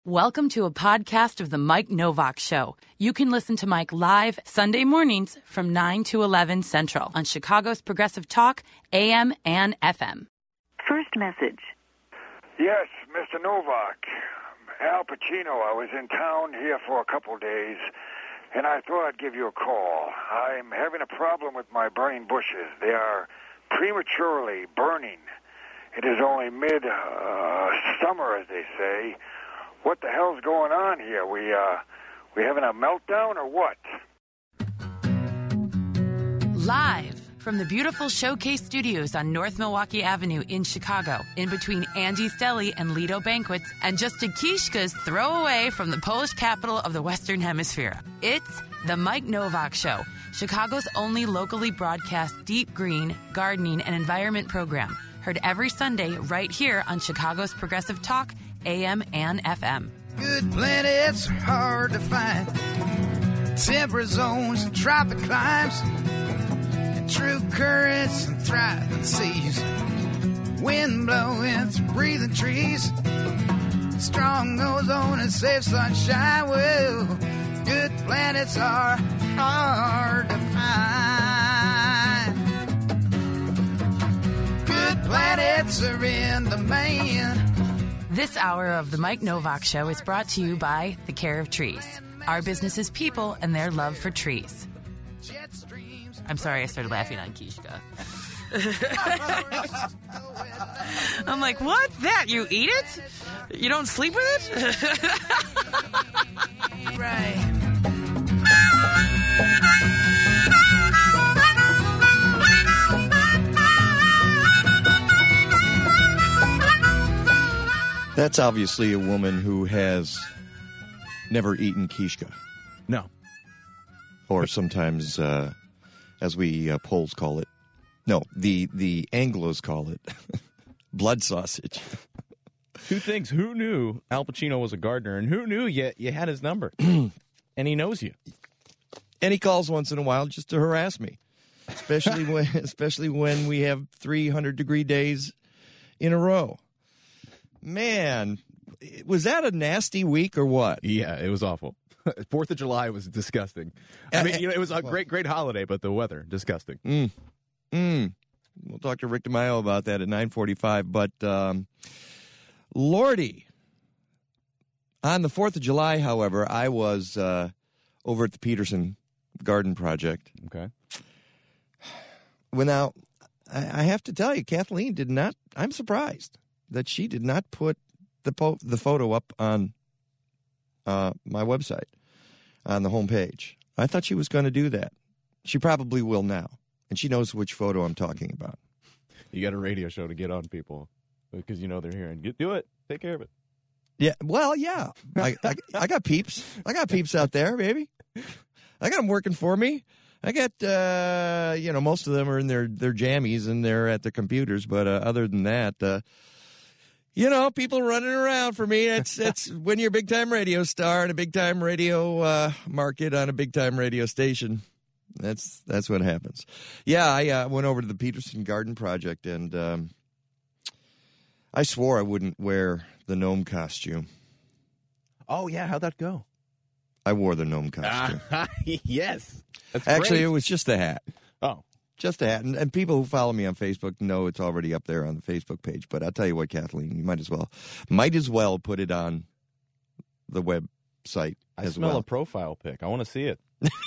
Welcome to a podcast of The Mike Novak Show. You can listen to Mike live Sunday mornings from 9 to 11 Central on Chicago's Progressive Talk, AM and FM. First message. Yes, Mr. Novak. Al Pacino. I was in town here for a couple days, and I thought I'd give you a call. I'm having a problem with my burning bushes. They are prematurely burning. It is only mid-summer, as they say. What the hell's going on here? We having a meltdown or what? Live from the beautiful Showcase Studios on North Milwaukee Avenue in Chicago, in between Angie's Deli and Lido Banquets, and just a Kishka's throw away from the Polish capital of the Western Hemisphere. It's The Mike Novak Show, Chicago's only locally broadcast deep green, gardening, and environment program. Heard every Sunday right here on Chicago's Progressive Talk, AM and FM. Good planets are hard to find. Temperate zones and tropic climes. And true currents and thriving seas. Wind blowing through breathing trees. Strong ozone and safe sunshine. Well, good planets are hard to find. Good planets are in demand. This hour of the Mike Novak Show is brought to you by The Care of Trees. Our business is people and their love for trees. I'm sorry I started laughing on Kishka. I'm like, what's that? You eat it? You don't sleep with it? Right. That's obviously a woman who has never eaten kishka. No. Or sometimes, as we Poles call it, no, the Anglos call it, blood sausage. Two things. Who knew Al Pacino was a gardener, and who knew you had his number? And he knows you. And he calls once in a while just to harass me, especially when we have 300-degree days in a row. Man, was that a nasty week or what? Yeah, it was awful. 4th of July was disgusting. I mean, it was a great holiday, but the weather, disgusting. We'll talk to Rick DeMaio about that at 9:45. But, Lordy, on the 4th of July, however, I was over at the Peterson Garden Project. Okay. Well, now, I have to tell you, Kathleen did not, I'm surprised that she did not put the photo up on my website, on the homepage. I thought she was going to do that. She probably will now, and she knows which photo I'm talking about. You got a radio show to get on people because you know they're here. And do it. Take care of it. Yeah, well, yeah. I got peeps. I got peeps out there, baby. I got them working for me. I got, most of them are in their jammies and they're at their computers. But other than that, people running around for me. It's when you're a big-time radio star and a big-time radio market on a big-time radio station. That's what happens. Yeah, I went over to the Peterson Garden Project, and I swore I wouldn't wear the gnome costume. Oh, yeah. How'd that go? I wore the gnome costume. Yes. That's Actually, great. it was just a hat. Oh. Just a hat. And people who follow me on Facebook know it's already up there on the Facebook page. But I'll tell you what, Kathleen, you might as well put it on the website as well. I smell a profile pic. I want to see it.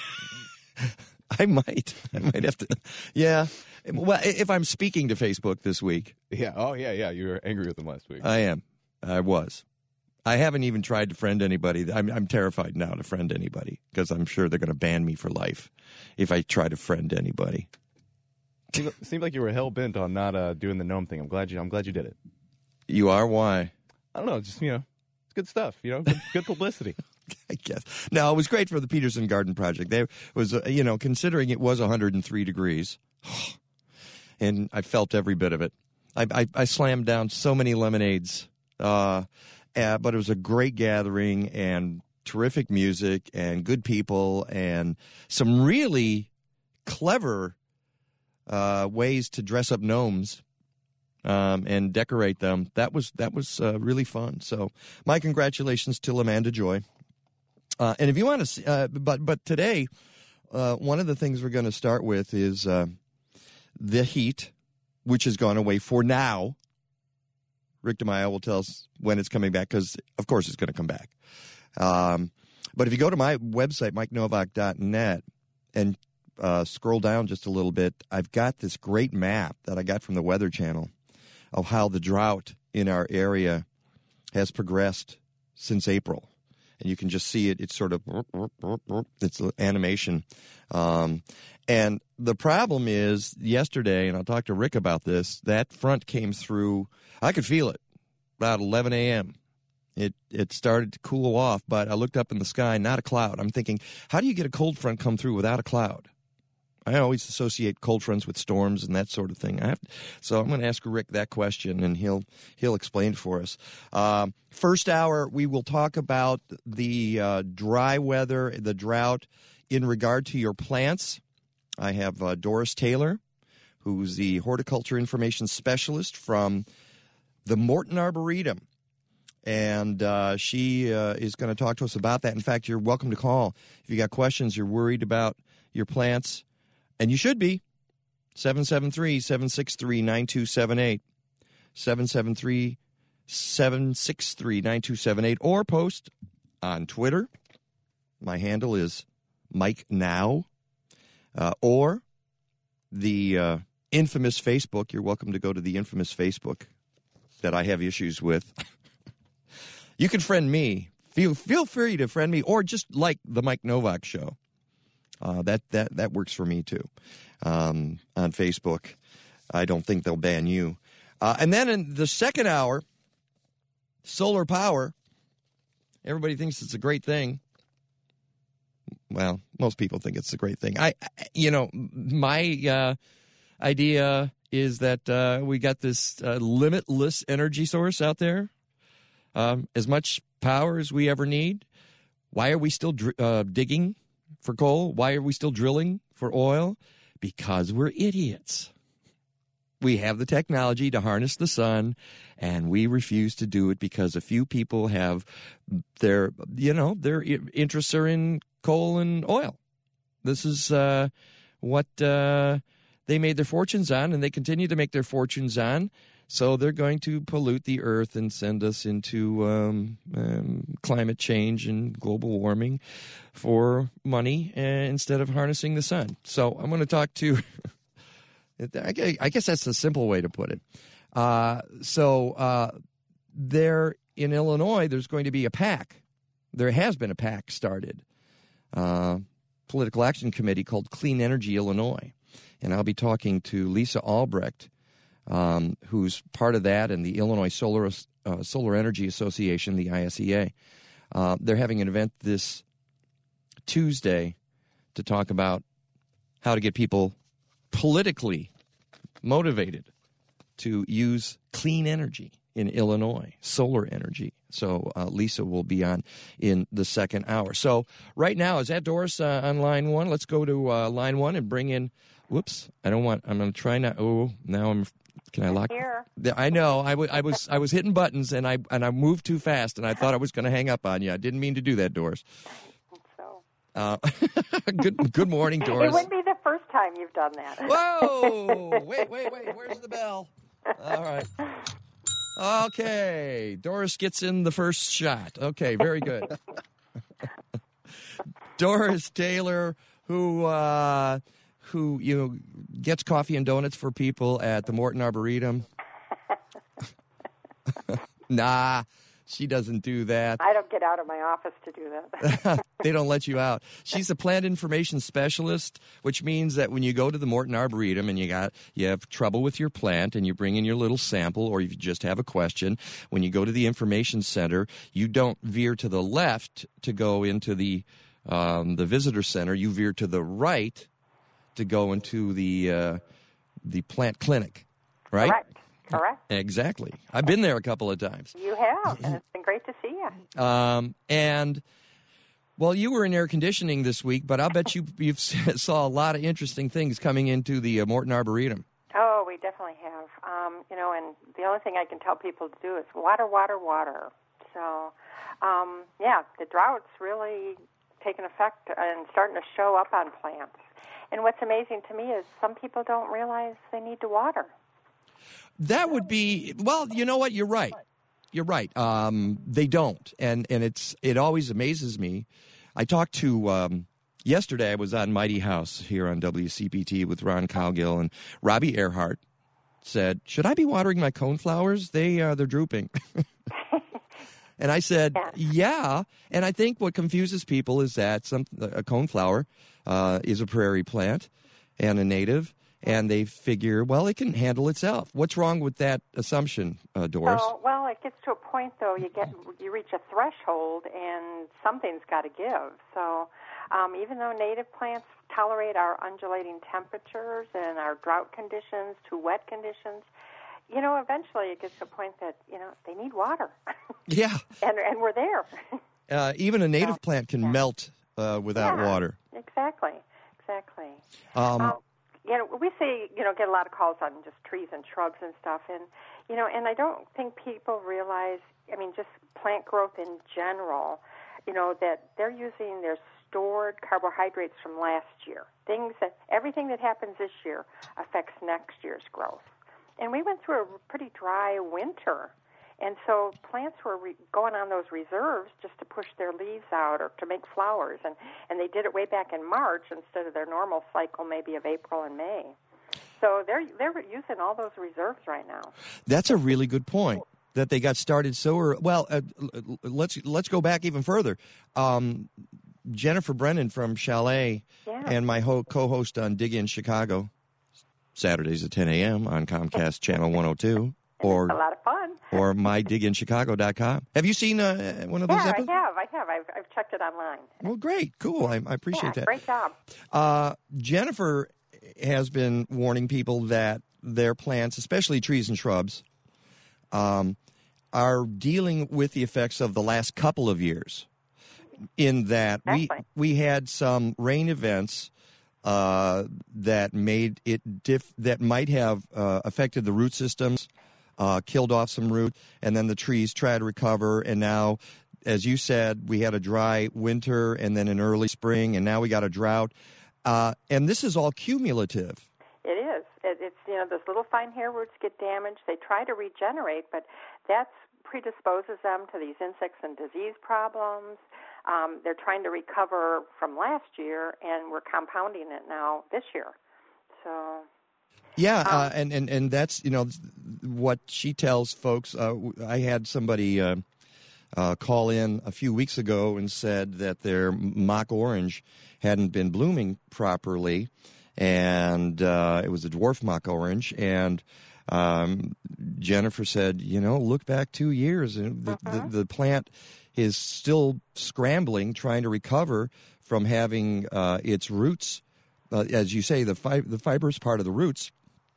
I might have to. Yeah. Well, if I'm speaking to Facebook this week. Yeah. Oh, yeah. You were angry with them last week. I am. I was. I haven't even tried to friend anybody. I'm terrified now to friend anybody because I'm sure they're going to ban me for life if I try to friend anybody. Seemed like you were hell bent on not doing the gnome thing. I'm glad you did it. You are? Why? I don't know. Just it's good stuff. Good publicity. I guess. No, it was great for the Peterson Garden Project. There was, considering it was 103 degrees, and I felt every bit of it. I slammed down so many lemonades, but it was a great gathering and terrific music and good people and some really clever ways to dress up gnomes. and decorate them. That was really fun. So my congratulations to Amanda Joy. And if you want to see, but today, one of the things we're going to start with is the heat, which has gone away for now. Rick DeMaio will tell us when it's coming back, because, of course, it's going to come back. But if you go to my website, MikeNovak.net, and scroll down just a little bit, I've got this great map that I got from the Weather Channel of how the drought in our area has progressed since April. And you can just see it. It's sort of, it's an animation. And the problem is, yesterday, and I'll talk to Rick about this, that front came through. I could feel it about 11 a.m. It started to cool off, but I looked up in the sky, not a cloud. I'm thinking, how do you get a cold front come through without a cloud? I always associate cold fronts with storms and that sort of thing. So I'm going to ask Rick that question, and he'll explain it for us. First hour, we will talk about the dry weather, the drought, in regard to your plants. I have Doris Taylor, who's the horticulture information specialist from the Morton Arboretum. And she is going to talk to us about that. In fact, you're welcome to call if you got questions, you're worried about your plants. And you should be. 773-763-9278. 773-763-9278. Or post on Twitter. My handle is Mike Now. Or the infamous Facebook. You're welcome to go to the infamous Facebook that I have issues with. You can friend me. Feel free to friend me, or just like the Mike Novak Show. That works for me too. On Facebook, I don't think they'll ban you. And then in the second hour, solar power. Everybody thinks it's a great thing. Well, most people think it's a great thing. My idea is that we got this limitless energy source out there. As much power as we ever need. Why are we still digging for coal? Why are we still drilling for oil? Because we're idiots. We have the technology to harness the sun, and we refuse to do it because a few people have their interests are in coal and oil. This is what they made their fortunes on, and they continue to make their fortunes on. So they're going to pollute the earth and send us into climate change and global warming for money instead of harnessing the sun. So I'm going to talk to I guess that's the simple way to put it. There in Illinois, there's going to be a PAC. There has been a PAC started, political action committee called Clean Energy Illinois. And I'll be talking to Lisa Albrecht, who's part of that, and the Illinois Solar Energy Association, the ISEA. They're having an event this Tuesday to talk about how to get people politically motivated to use clean energy in Illinois, solar energy. So Lisa will be on in the second hour. So right now, is that Doris on line one? Let's go to line one and bring in. Whoops! I'm going to try not. Oh, now I'm. Can I lock? Here. I know. I was hitting buttons and I moved too fast, and I thought I was going to hang up on you. I didn't mean to do that, Doris. So. Good morning, Doris. It wouldn't be the first time you've done that. Whoa! Wait. Where's the bell? All right. Okay. Doris gets in the first shot. Okay, very good. Doris Taylor, who gets coffee and donuts for people at the Morton Arboretum. Nah, she doesn't do that. I don't get out of my office to do that. They don't let you out. She's a plant information specialist, which means that when you go to the Morton Arboretum and you have trouble with your plant and you bring in your little sample, or you just have a question, when you go to the information center, you don't veer to the left to go into the visitor center. You veer to the right to go into the plant clinic, right? Correct. Exactly. I've been there a couple of times. You have, and it's been great to see you. You were in air conditioning this week, but I'll bet you saw a lot of interesting things coming into the Morton Arboretum. Oh, we definitely have. And the only thing I can tell people to do is water, water, water. So, the drought's really taken effect and starting to show up on plants. And what's amazing to me is some people don't realize they need to water. That would be, well, you know what? You're right. You're right. They don't. And it always amazes me. I talked to, yesterday I was on Mighty House here on WCPT with Ron Cowgill, and Robbie Earhart said, should I be watering my coneflowers? They're drooping. And I said, yeah. And I think what confuses people is that a coneflower is a prairie plant and a native, and they figure, well, it can handle itself. What's wrong with that assumption, Doris? Well, it gets to a point, though, you reach a threshold, and something's got to give. So even though native plants tolerate our undulating temperatures and our drought conditions to wet conditions, eventually it gets to a point that, they need water. Yeah. and we're there. Even a native plant can melt without water. Exactly. We see, get a lot of calls on just trees and shrubs and stuff. And, and I don't think people realize, just plant growth in general, that they're using their stored carbohydrates from last year. Everything that happens this year affects next year's growth. And we went through a pretty dry winter, and so plants were going on those reserves just to push their leaves out or to make flowers, and they did it way back in March instead of their normal cycle maybe of April and May. So they're using all those reserves right now. That's a really good point, that they got started so early. Well, let's go back even further. Jennifer Brennan from Chalet and my co-host on Dig In Chicago, Saturdays at 10 a.m. on Comcast Channel 102. Or a lot of fun. Or mydiginchicago.com. Have you seen one of those episodes? I have. I've checked it online. Well, great. Cool. I appreciate that. Great job. Jennifer has been warning people that their plants, especially trees and shrubs, are dealing with the effects of the last couple of years. In that we had some rain events that made it that might have affected the root systems, killed off some root, and then the trees tried to recover. And now, as you said, we had a dry winter and then an early spring, and now we got a drought. And this is all cumulative. It is. It's those little fine hair roots get damaged. They try to regenerate, but that predisposes them to these insects and disease problems. They're trying to recover from last year, and we're compounding it now this year. So, and that's what she tells folks. I had somebody call in a few weeks ago and said that their mock orange hadn't been blooming properly, and it was a dwarf mock orange, and Jennifer said, look back 2 years, and the plant is still scrambling, trying to recover from having its roots, as you say, the fibrous part of the roots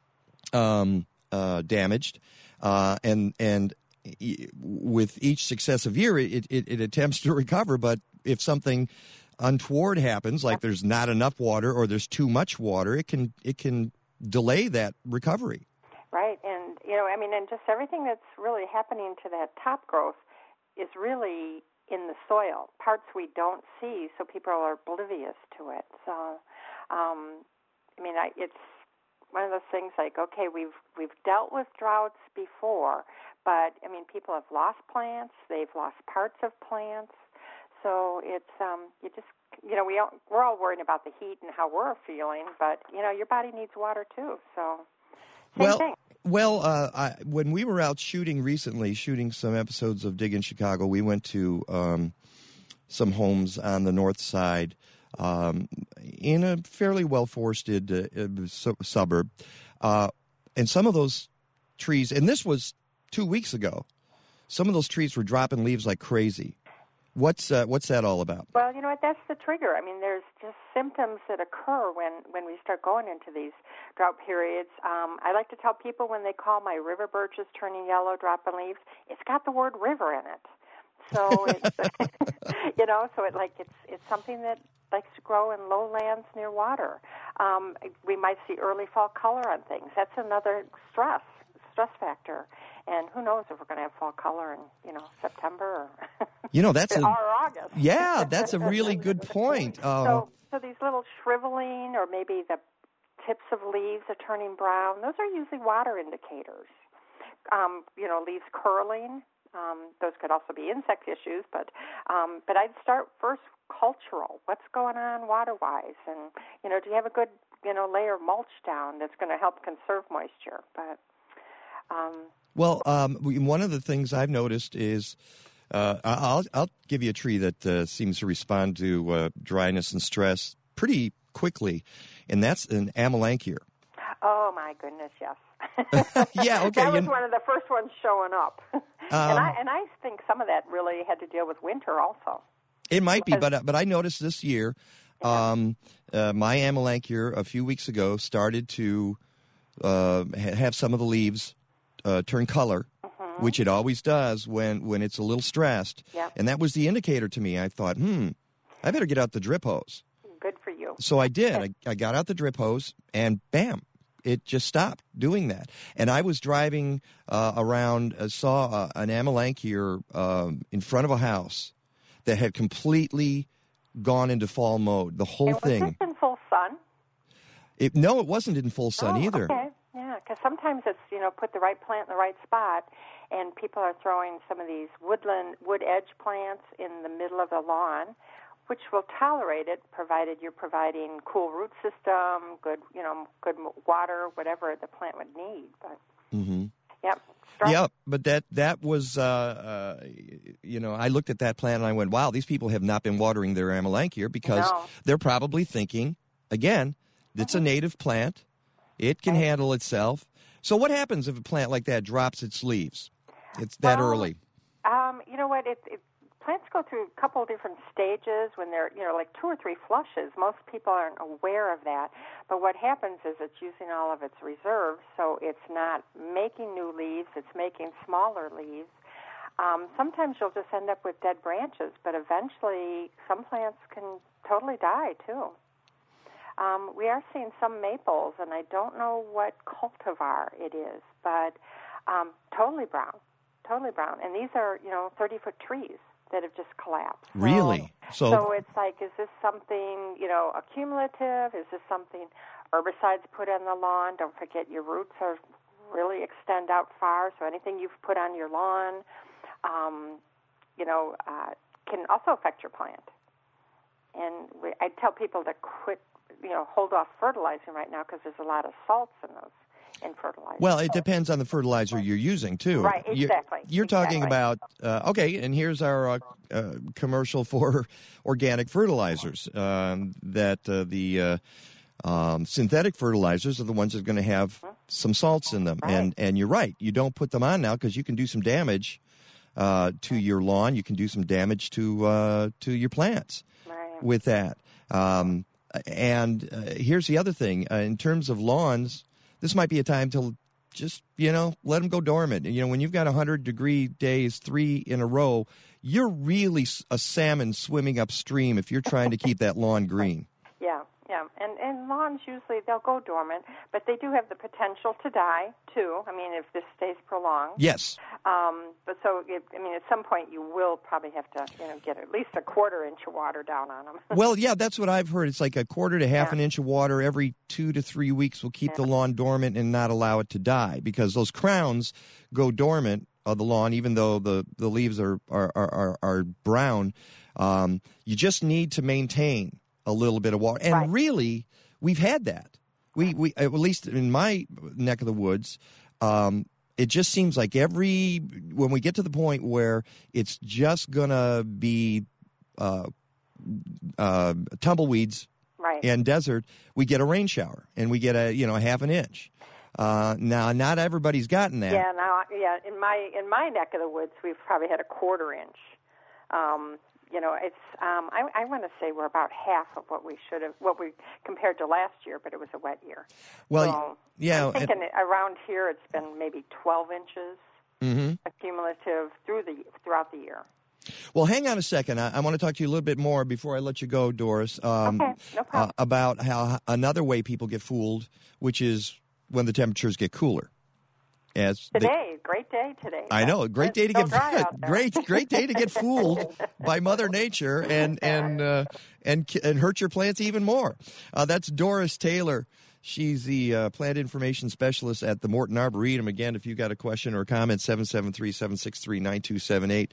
damaged, and with each successive year, it attempts to recover. But if something untoward happens, like there's not enough water or there's too much water, it can delay that recovery. Right, and and just everything that's really happening to that top growth is really in the soil, parts we don't see, so people are oblivious to it. So, it's one of those things like, okay, we've dealt with droughts before, but people have lost plants, they've lost parts of plants, so it's we're all worried about the heat and how we're feeling, but your body needs water too. So, same thing. Well, when we were out shooting some episodes of Dig in Chicago, we went to some homes on the north side in a fairly well-forested suburb. And some of those trees, and this was 2 weeks ago, some of those trees were dropping leaves like crazy. What's that all about? Well, you know what? That's the trigger. There's just symptoms that occur when we start going into these drought periods. I like to tell people when they call my river birches turning yellow, dropping leaves, it's got the word river in it. So it's so it's something that likes to grow in lowlands near water. We might see early fall color on things. That's another stress factor. And who knows if we're going to have fall color in September or that's or August. Yeah, that's a really good point. So these little shriveling, or maybe the tips of leaves are turning brown. Those are usually water indicators. Leaves curling. Those could also be insect issues, but I'd start first cultural. What's going on water-wise, and do you have a good layer of mulch down that's going to help conserve moisture? But one of the things I've noticed is I'll give you a tree that seems to respond to dryness and stress pretty quickly, and that's an Amelanchier. Oh my goodness, yes. Yeah, okay. That was one of the first ones showing up, and I think some of that really had to deal with winter also. It might be, but I noticed this year, my Amelanchier a few weeks ago started to have some of the leaves turn color, which it always does when it's a little stressed. Yep. And that was the indicator to me. I thought, I better get out the drip hose. Good for you. So I did. I got out the drip hose, and bam, it just stopped doing that. And I was driving around, saw an Amelanchier in front of a house that had completely gone into fall mode. The whole thing. Was this in full sun? No, it wasn't in full sun either. Okay. Yeah, because sometimes it's put the right plant in the right spot, and people are throwing some of these wood edge plants in the middle of the lawn, which will tolerate it, provided you're providing cool root system, good water, whatever the plant would need. But yep. Yeah, but that was I looked at that plant and I went, wow, these people have not been watering their Amelanchier because they're probably thinking, again, it's a native plant. It can handle itself. So what happens if a plant like that drops its leaves? It's that early. You know what? Plants go through a couple of different stages when they're, like 2 or 3 flushes. Most people aren't aware of that. But what happens is it's using all of its reserves, so it's not making new leaves. It's making smaller leaves. Sometimes you'll just end up with dead branches, but eventually some plants can totally die, too. We are seeing some maples, and I don't know what cultivar it is, but totally brown. And these are, 30-foot trees that have just collapsed. Really? So it's like, is this something, accumulative? Is this something herbicides put on the lawn? Don't forget your roots really extend out far, so anything you've put on your lawn, can also affect your plant. And I tell people to quit, hold off fertilizing right now because there's a lot of salts in fertilizer. Well, it depends on the fertilizer you're using, too. Right, exactly. You're talking about, and here's our commercial for organic fertilizers, that the synthetic fertilizers are the ones that are going to have some salts in them. Right. And you're right. You don't put them on now because you can do some damage to your lawn. You can do some damage to your plants with that. And here's the other thing. In terms of lawns, this might be a time to just, let them go dormant. When you've got 100-degree days, 3 in a row, you're really a salmon swimming upstream if you're trying to keep that lawn green. Yeah. And lawns usually, they'll go dormant, but they do have the potential to die, too. I mean, if this stays prolonged. Yes. But so, at some point you will probably have to, get at least a 1/4 inch of water down on them. Well, yeah, that's what I've heard. It's like 1/4 to half an inch of water every 2 to 3 weeks will keep the lawn dormant and not allow it to die, because those crowns go dormant of the lawn, even though the leaves are brown. You just need to maintain a little bit of water. And really, we've had that. We at least in my neck of the woods, it just seems like when we get to the point where it's just going to be tumbleweeds and desert, we get a rain shower and we get a half an inch. Now, not everybody's gotten that. Yeah, in my neck of the woods, we've probably had a 1/4 inch. It's I want to say we're about half of what we should have, what we compared to last year, but it was a wet year. Well, I'm thinking around here it's been maybe 12 inches accumulative throughout the year. Well, hang on a second. I want to talk to you a little bit more before I let you go, Doris. Okay, no problem. About how another way people get fooled, which is when the temperatures get cooler. Great day today. I know, great day to It's so dry out there. great day to get fooled by Mother Nature and hurt your plants even more. That's Doris Taylor. She's the plant information specialist at the Morton Arboretum. Again, if you've got a question or a comment, 773-763-9278.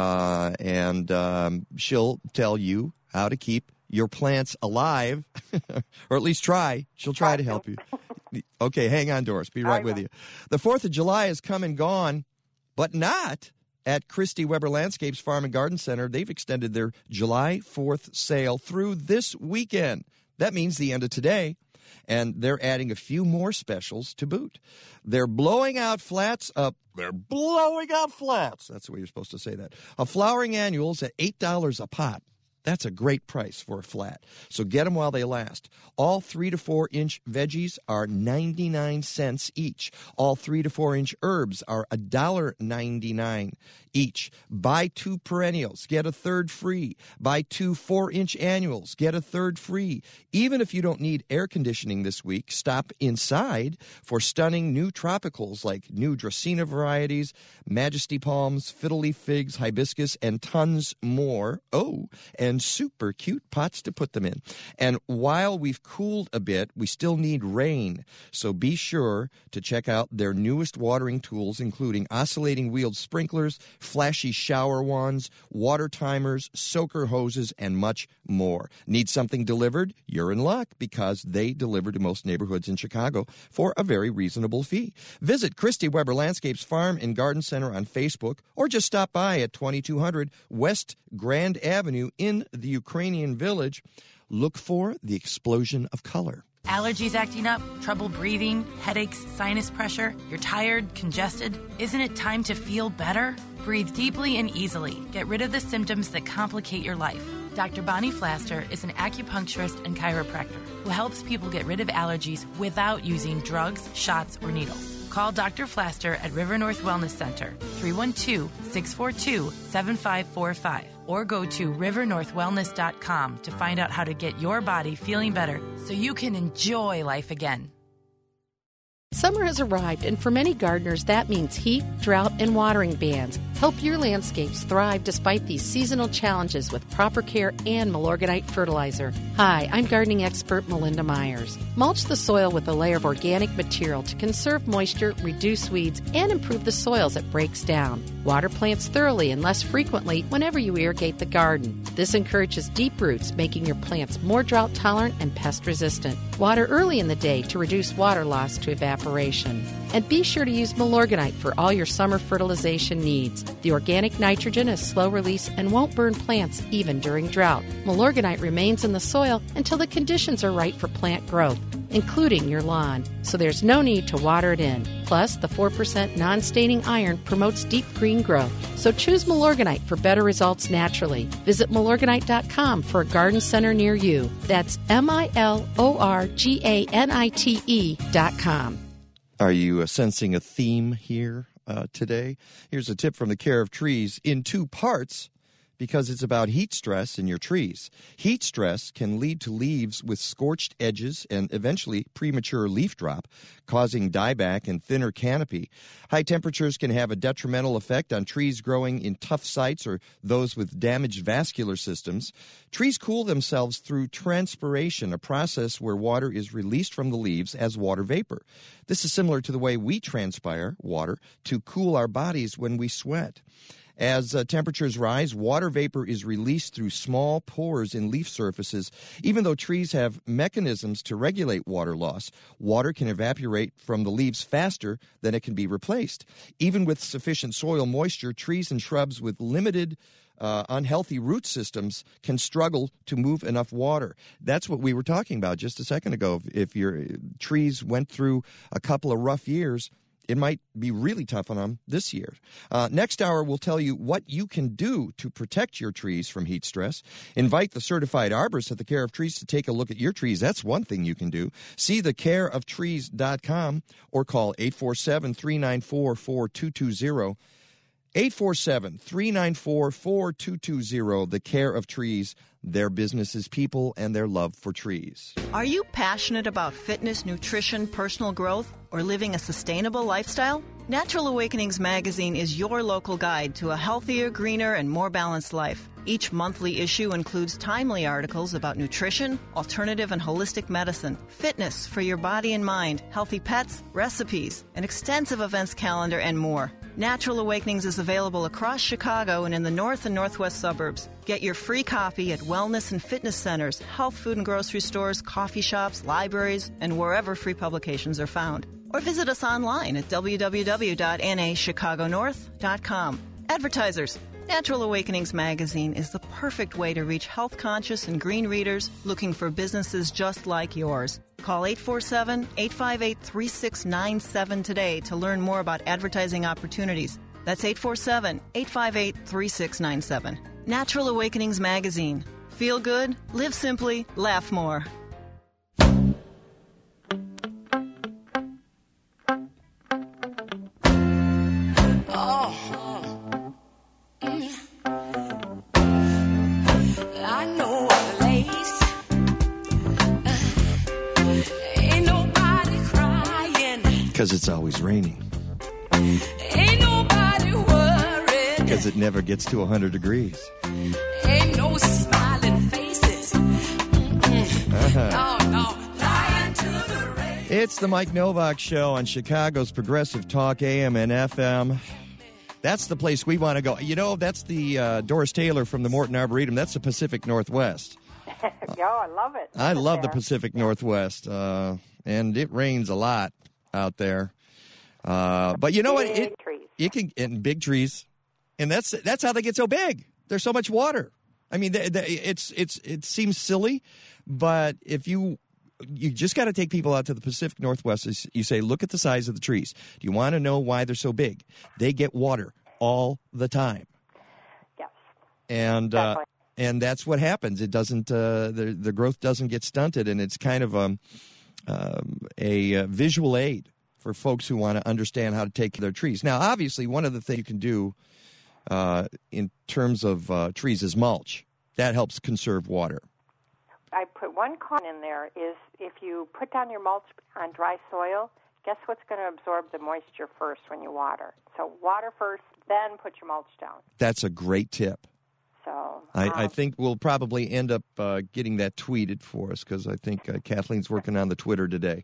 And she'll tell you how to keep your plants alive, or at least try. She'll try to help you. Okay, hang on, Doris. Be right with you. The 4th of July has come and gone, but not at Christy Weber Landscapes Farm and Garden Center. They've extended their July 4th sale through this weekend. That means the end of today. And they're adding a few more specials to boot. They're blowing out flats up. They're blowing out flats. That's the way you're supposed to say that. Flowering annuals at $8 a pot. That's a great price for a flat. So get them while they last. All 3 to 4 inch veggies are 99 cents each. All 3 to 4 inch herbs are $1.99 each. Buy 2 perennials, get a third free. Buy 2 4-inch annuals, get a third free. Even if you don't need air conditioning this week, stop inside for stunning new tropicals like new Dracaena varieties, Majesty palms, fiddle leaf figs, hibiscus, and tons more. Oh, and super cute pots to put them in. And while we've cooled a bit, we still need rain. So be sure to check out their newest watering tools, including oscillating wheeled sprinklers, flashy shower wands, water timers, soaker hoses, and much more. Need something delivered? You're in luck, because they deliver to most neighborhoods in Chicago for a very reasonable fee. Visit Christy Weber Landscapes Farm and Garden Center on Facebook, or just stop by at 2200 West Grand Avenue in the Ukrainian Village. Look for the explosion of color. Allergies acting up, trouble breathing, headaches, sinus pressure, you're tired, congested. Isn't it time to feel better? Breathe deeply and easily. Get rid of the symptoms that complicate your life. Dr. Bonnie Flaster is an acupuncturist and chiropractor who helps people get rid of allergies without using drugs, shots, or needles. Call Dr. Flaster at River North Wellness Center, 312-642-7545, or go to rivernorthwellness.com to find out how to get your body feeling better so you can enjoy life again. Summer has arrived, and for many gardeners, that means heat, drought, and watering bans. Help your landscapes thrive despite these seasonal challenges with proper care and Milorganite fertilizer. Hi, I'm gardening expert Melinda Myers. Mulch the soil with a layer of organic material to conserve moisture, reduce weeds, and improve the soil as it breaks down. Water plants thoroughly and less frequently whenever you irrigate the garden. This encourages deep roots, making your plants more drought tolerant and pest resistant. Water early in the day to reduce water loss to evaporation. And be sure to use Milorganite for all your summer fertilization needs. The organic nitrogen is slow release and won't burn plants even during drought. Milorganite remains in the soil until the conditions are right for plant growth, including your lawn, so there's no need to water it in. Plus, the 4% non-staining iron promotes deep green growth. So choose Milorganite for better results naturally. Visit Milorganite.com for a garden center near you. That's MILORGANITE.com. Are you sensing a theme here today? Here's a tip from the Care of Trees in 2 parts, because it's about heat stress in your trees. Heat stress can lead to leaves with scorched edges and eventually premature leaf drop, causing dieback and thinner canopy. High temperatures can have a detrimental effect on trees growing in tough sites or those with damaged vascular systems. Trees cool themselves through transpiration, a process where water is released from the leaves as water vapor. This is similar to the way we transpire water to cool our bodies when we sweat. As temperatures rise, water vapor is released through small pores in leaf surfaces. Even though trees have mechanisms to regulate water loss, water can evaporate from the leaves faster than it can be replaced. Even with sufficient soil moisture, trees and shrubs with limited unhealthy root systems can struggle to move enough water. That's what we were talking about just a second ago. If your trees went through a couple of rough years, it might be really tough on them this year. Next hour, we'll tell you what you can do to protect your trees from heat stress. Invite the certified arborist at the Care of Trees to take a look at your trees. That's one thing you can do. See thecareoftrees.com or call 847-394-4220. 847-394-4220. The Care of Trees, their business is people and their love for trees. Are you passionate about fitness, nutrition, personal growth, or living a sustainable lifestyle? Natural Awakenings magazine is your local guide to a healthier, greener, and more balanced life. Each monthly issue includes timely articles about nutrition, alternative and holistic medicine, fitness for your body and mind, healthy pets, recipes, an extensive events calendar, and more. Natural Awakenings is available across Chicago and in the north and northwest suburbs. Get your free copy at wellness and fitness centers, health food and grocery stores, coffee shops, libraries, and wherever free publications are found. Or visit us online at www.nachicagonorth.com. Advertisers, Natural Awakenings magazine is the perfect way to reach health-conscious and green readers looking for businesses just like yours. Call 847-858-3697 today to learn more about advertising opportunities. That's 847-858-3697. Natural Awakenings magazine. Feel good, live simply, laugh more. Because it's always raining. Ain't nobody worried. Because it never gets to 100 degrees. Ain't no smiling faces. No, lying to the rain. It's the Mike Novak Show on Chicago's Progressive Talk AM and FM. That's the place we want to go. You know, that's the Doris Taylor from the Morton Arboretum. That's the Pacific Northwest. Yo, I love it. I love the Pacific Northwest, and it rains a lot out there. But you know what? It can, and big trees, and that's how they get so big. There's so much water. I mean, it seems silly, but if you just got to take people out to the Pacific Northwest. You say, look at the size of the trees. Do you want to know why they're so big? They get water all the time. Yes. And exactly. And that's what happens. It doesn't. The growth doesn't get stunted, and it's kind of a visual aid for folks who want to understand how to take care of their trees. Now, obviously, one of the things you can do in terms of trees is mulch. That helps conserve water. I put one con in there is if you put down your mulch on dry soil, guess what's going to absorb the moisture first when you water? So water first, then put your mulch down. That's a great tip. So I think we'll probably end up getting that tweeted for us because I think Kathleen's working on the Twitter today.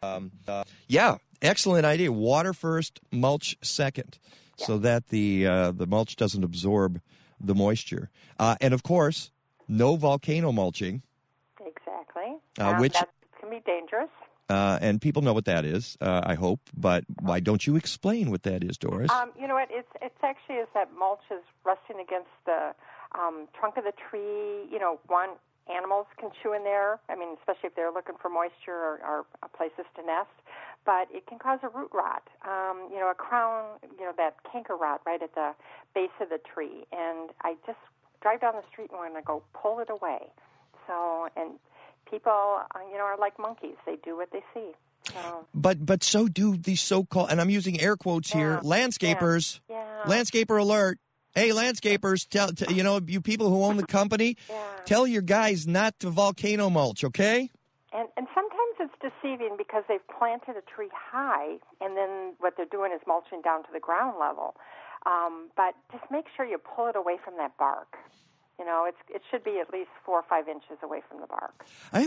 Yeah, excellent idea. Water first, mulch second, so that the mulch doesn't absorb the moisture. And of course, no volcano mulching. Exactly. Which that can be dangerous. And people know what that is, I hope. But why don't you explain what that is, Doris? You know what? It's actually is that mulch is resting against the trunk of the tree. You know, animals can chew in there. I mean, especially if they're looking for moisture or places to nest. But it can cause a root rot. You know, a crown. You know, that canker rot right at the base of the tree. And I just drive down the street and I go pull it away. So and people, you know, are like monkeys. They do what they see. So. But so do these so-called, and I'm using air quotes here, landscapers. Yeah. Landscaper alert. Hey, landscapers, you know, you people who own the company, tell your guys not to volcano mulch, okay? And sometimes it's deceiving because they've planted a tree high, and then what they're doing is mulching down to the ground level. But just make sure you pull it away from that bark. You know, it should be at least 4 or 5 inches away from the bark.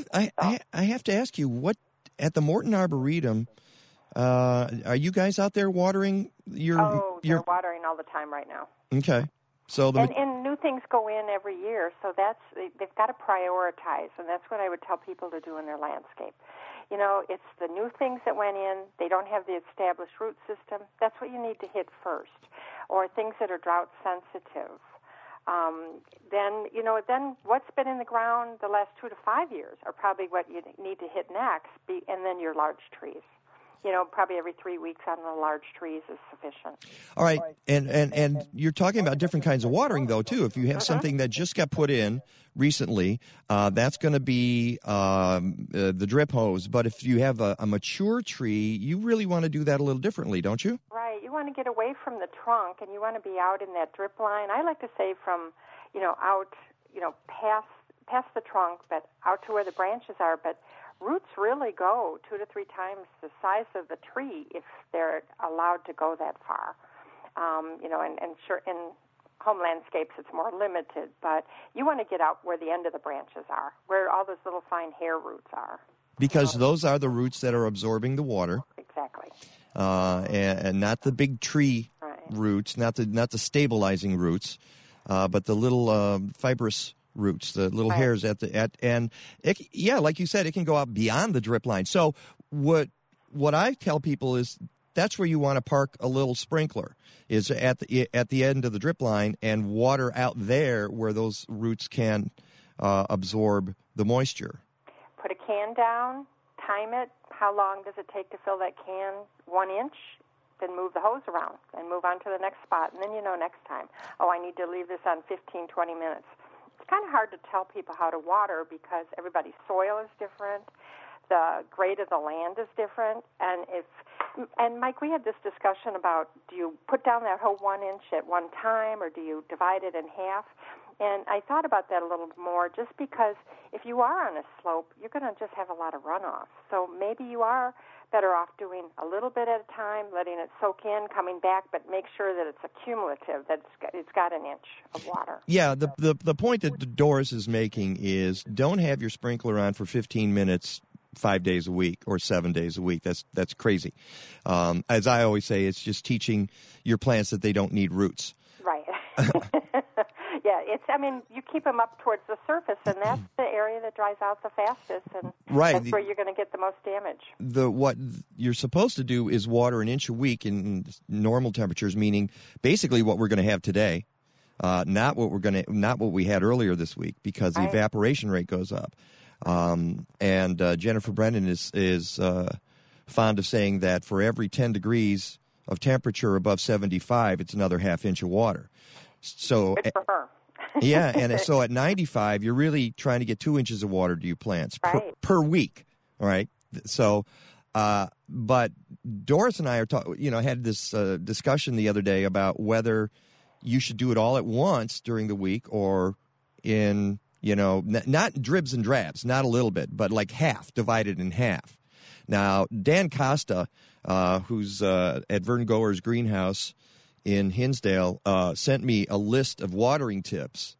I have to ask you, what at the Morton Arboretum, are you guys out there watering your? Oh, they're watering all the time right now. Okay, so and new things go in every year, so they've got to prioritize, and that's what I would tell people to do in their landscape. You know, it's the new things that went in. They don't have the established root system. That's what you need to hit first, or things that are drought sensitive. Then what's been in the ground the last 2 to 5 years are probably what you need to hit next, and then your large trees. probably every 3 weeks on the large trees is sufficient. All right, and you're talking about different kinds of watering, though, too. If you have something that just got put in recently, that's going to be the drip hose. But if you have a mature tree, you really want to do that a little differently, don't you? Right. You want to get away from the trunk, and you want to be out in that drip line. I like to say from, out, past the trunk, but out to where the branches are. But roots really go 2 to 3 times the size of the tree if they're allowed to go that far. And sure, in home landscapes it's more limited, but you want to get out where the end of the branches are, where all those little fine hair roots are. Because those are the roots that are absorbing the water. Exactly. And not the big tree roots, not the stabilizing roots, but the little fibrous roots, the little hairs and like you said, it can go out beyond the drip line. So what I tell people is that's where you want to park a little sprinkler, is at the end of the drip line, and water out there where those roots can absorb the moisture. Put a can down, time it. How long does it take to fill that can? 1 inch. Then move the hose around and move on to the next spot. And then next time, I need to leave this on 15, 20 minutes. It's kind of hard to tell people how to water because everybody's soil is different. The grade of the land is different. And Mike, we had this discussion about, do you put down that whole 1 inch at one time, or do you divide it in half? And I thought about that a little more, just because if you are on a slope, you're going to just have a lot of runoff. So maybe you are better off doing a little bit at a time, letting it soak in, coming back, but make sure that it's accumulative, that it's got an inch of water. Yeah, the point that Doris is making is don't have your sprinkler on for 15 minutes 5 days a week or 7 days a week. That's crazy. As I always say, it's just teaching your plants that they don't need roots. Right. Yeah, you keep them up towards the surface, and that's the area that dries out the fastest, and that's where you're going to get the most damage. What you're supposed to do is water an inch a week in normal temperatures, meaning basically what we're going to have today, not what we had earlier this week, because the evaporation rate goes up. And Jennifer Brennan is fond of saying that for every 10 degrees of temperature above 75, it's another half inch of water. So, good for her. Yeah, and so at 95, you're really trying to get 2 inches of water to your plants per week. All right. So, but Doris and I had this discussion the other day about whether you should do it all at once during the week, or in not dribs and drabs, not a little bit, but like half, divided in half. Now, Dan Costa, who's at Vern Goer's greenhouse in Hinsdale, sent me a list of watering tips,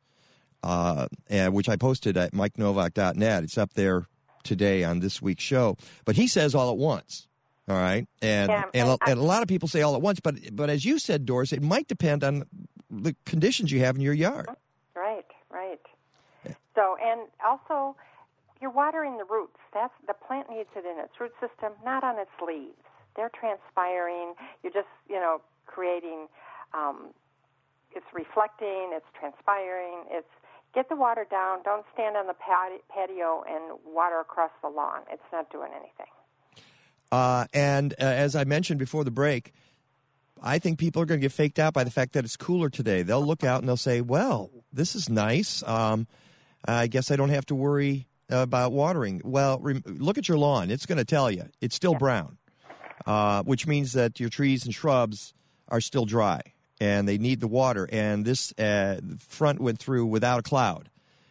which I posted at MikeNovak.net. It's up there today on this week's show. But he says all at once, all right? And a lot of people say all at once, but as you said, Doris, it might depend on the conditions you have in your yard. Right. So, and also, you're watering the roots. The plant needs it in its root system, not on its leaves. They're transpiring. You're just, creating, it's reflecting, it's transpiring, get the water down. Don't stand on the patio and water across the lawn. It's not doing anything. And as I mentioned before the break, I think people are going to get faked out by the fact that it's cooler today. They'll look out and they'll say, well, this is nice. I guess I don't have to worry about watering. Well, look at your lawn. It's going to tell you. It's still brown, which means that your trees and shrubs are still dry, and they need the water. And this front went through without a cloud.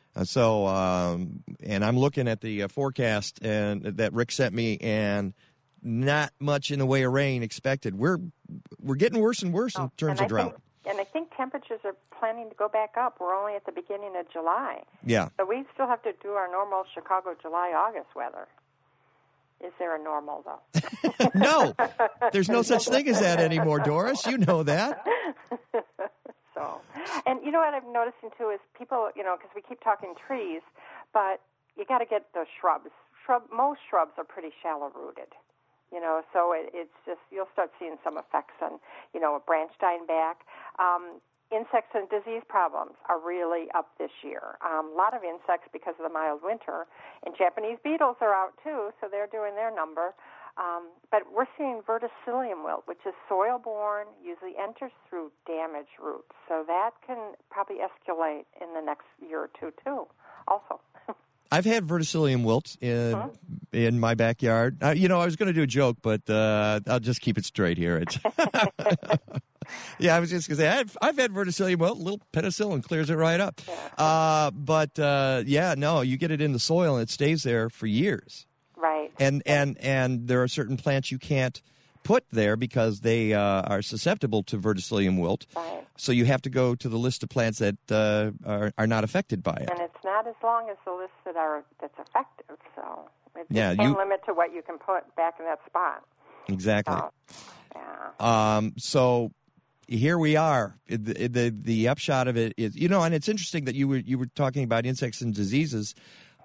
And I'm looking at the forecast that Rick sent me, and not much in the way of rain expected. We're getting worse and worse in terms of drought. I think temperatures are planning to go back up. We're only at the beginning of July. Yeah. So we still have to do our normal Chicago July-August weather. Is there a normal, though? No. There's no such thing as that anymore, Doris. You know that. So, and you know what I'm noticing, too, is people, because we keep talking trees, but you got to get the shrubs. Most shrubs are pretty shallow-rooted. So it's just, you'll start seeing some effects on, a branch dying back. insects and disease problems are really up this year. A lot of insects because of the mild winter, and Japanese beetles are out too, so they're doing their number. But we're seeing verticillium wilt, which is soil-borne, usually enters through damaged roots. So that can probably escalate in the next year or two, too, also. I've had verticillium wilt in my backyard. I was going to do a joke, but I'll just keep it straight here. Yeah, I was just going to say, I've had verticillium wilt. A little penicillin clears it right up. You get it in the soil, and it stays there for years. Right. And there are certain plants you can't put there because they are susceptible to verticillium wilt. Right. So you have to go to the list of plants that are not affected by it. And it's not as long as the list that's effective. So it's Yeah, no limit to what you can put back in that spot. Exactly. So, So here we are. The upshot of it is, and it's interesting that you were talking about insects and diseases.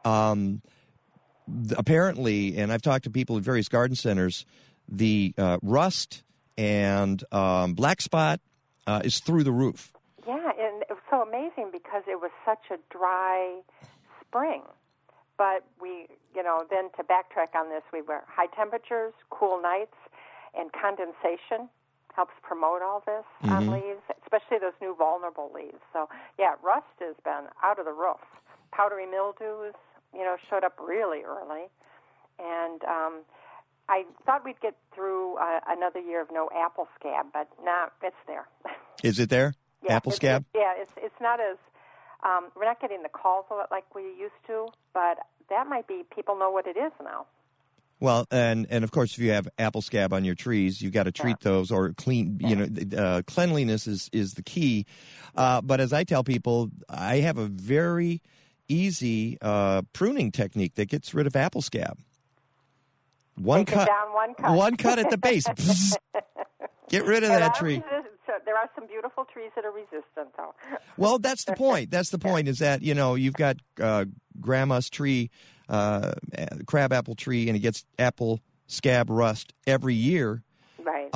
Apparently, and I've talked to people at various garden centers, the rust and black spot is through the roof. Yeah, and it was so amazing because it was such a dry spring. But then to backtrack on this, we were high temperatures, cool nights, and condensation helps promote all this on leaves, especially those new vulnerable leaves. So, yeah, rust has been out of the roof. Powdery mildews, showed up really early. And I thought we'd get through another year of no apple scab, but it's there. Is it there? Yeah, apple scab? It's not as, we're not getting the calls like we used to, but that might be, people know what it is now. Well, and of course, if you have apple scab on your trees, you've got to treat those or clean. Cleanliness is the key. But as I tell people, I have a very easy pruning technique that gets rid of apple scab. One cut at the base. Get rid of that tree. There are some beautiful trees that are resistant, though. Well, that's the point. That's the point. Is that you've got grandma's tree. Crabapple tree, and it gets apple scab rust every year. Right.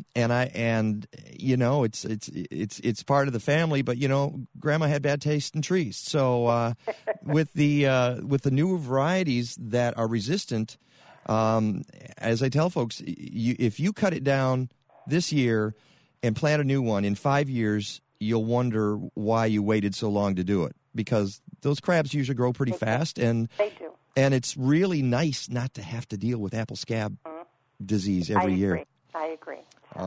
It's part of the family, but grandma had bad taste in trees. So with the newer varieties that are resistant, as I tell folks, if you cut it down this year and plant a new one in 5 years, you'll wonder why you waited so long to do it, because those crabs usually grow pretty fast, and they do. And it's really nice not to have to deal with apple scab disease every year. I agree.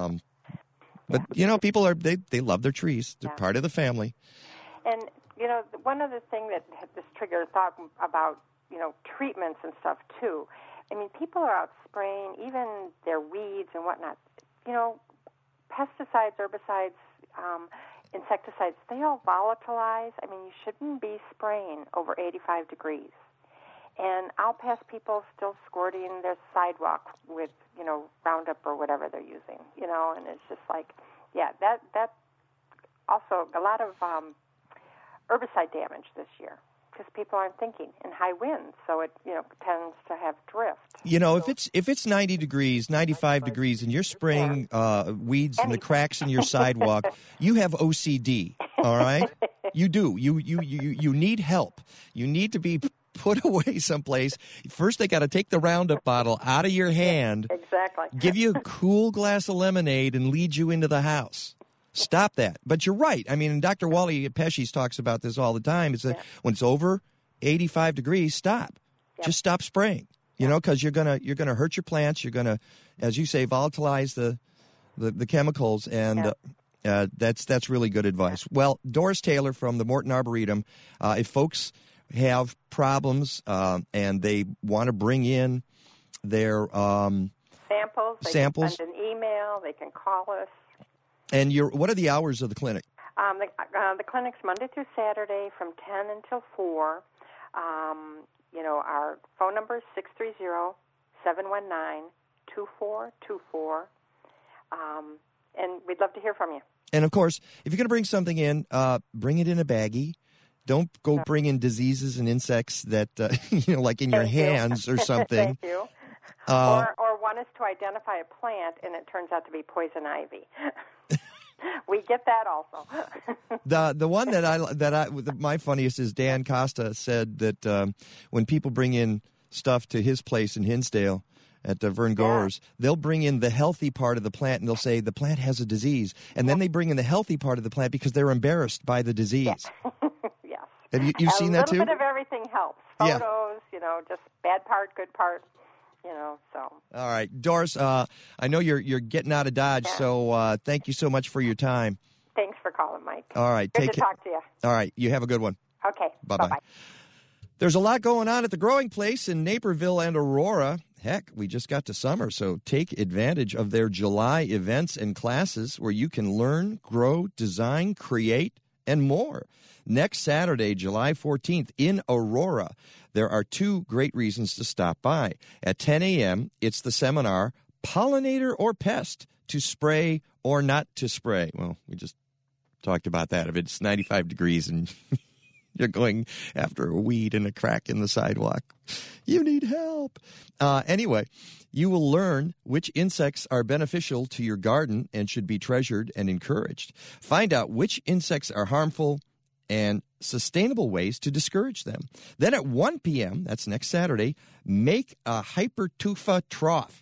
But people they love their trees. They're part of the family. And one other thing that this triggered thought about treatments and stuff too. I mean, people are out spraying even their weeds and whatnot. Pesticides, herbicides, insecticides, they all volatilize. I mean, you shouldn't be spraying over 85 degrees. And I'll pass people still squirting their sidewalk with, Roundup or whatever they're using, and it's just like, that also a lot of herbicide damage this year because people aren't thinking, and high winds, so it, tends to have drift. If it's 90 degrees, 95 degrees, and you're spraying weeds in the cracks in your sidewalk, you have OCD, all right? You do. You need help. You need to be put away someplace. First, they got to take the Roundup bottle out of your hand. Exactly. Give you a cool glass of lemonade and lead you into the house. Stop that. But you're right. I mean, Dr. Wally Pesci talks about this all the time. It's that when it's over 85 degrees, stop. Yep. Just stop spraying. Because you're gonna hurt your plants. You're gonna, as you say, volatilize the chemicals, and that's really good advice. Well, Doris Taylor from the Morton Arboretum. If folks have problems and they want to bring in their samples, they can send an email, they can call us. And what are the hours of the clinic? The clinic's Monday through Saturday from 10 until 4. Our phone number is 630-719-2424. And we'd love to hear from you. And, of course, if you're going to bring something in, bring it in a baggie. Don't go bring in diseases and insects that, like in your hands or something. Thank you. Or want us to identify a plant, and it turns out to be poison ivy. We get that also. The one my funniest is Dan Costa said that when people bring in stuff to his place in Hinsdale at Vern Goer's, they'll bring in the healthy part of the plant and they'll say the plant has a disease, and then they bring in the healthy part of the plant because they're embarrassed by the disease. Yes. Have you seen that too? A little bit of everything helps. Photos, just bad part, good part, so. All right, Doris, I know you're getting out of Dodge, so thank you so much for your time. Thanks for calling, Mike. All right, Good to talk to you. All right, you have a good one. Okay, bye-bye. There's a lot going on at the Growing Place in Naperville and Aurora. Heck, we just got to summer, so take advantage of their July events and classes where you can learn, grow, design, create, and more. Next Saturday, July 14th, in Aurora, there are 2 great reasons to stop by. At 10 a.m., it's the seminar, Pollinator or Pest, to spray or not to spray. Well, we just talked about that. If it's 95 degrees and you're going after a weed in a crack in the sidewalk, you need help. Anyway, you will learn which insects are beneficial to your garden and should be treasured and encouraged. Find out which insects are harmful and sustainable ways to discourage them. Then at 1 p.m., that's next Saturday, make a hypertufa trough.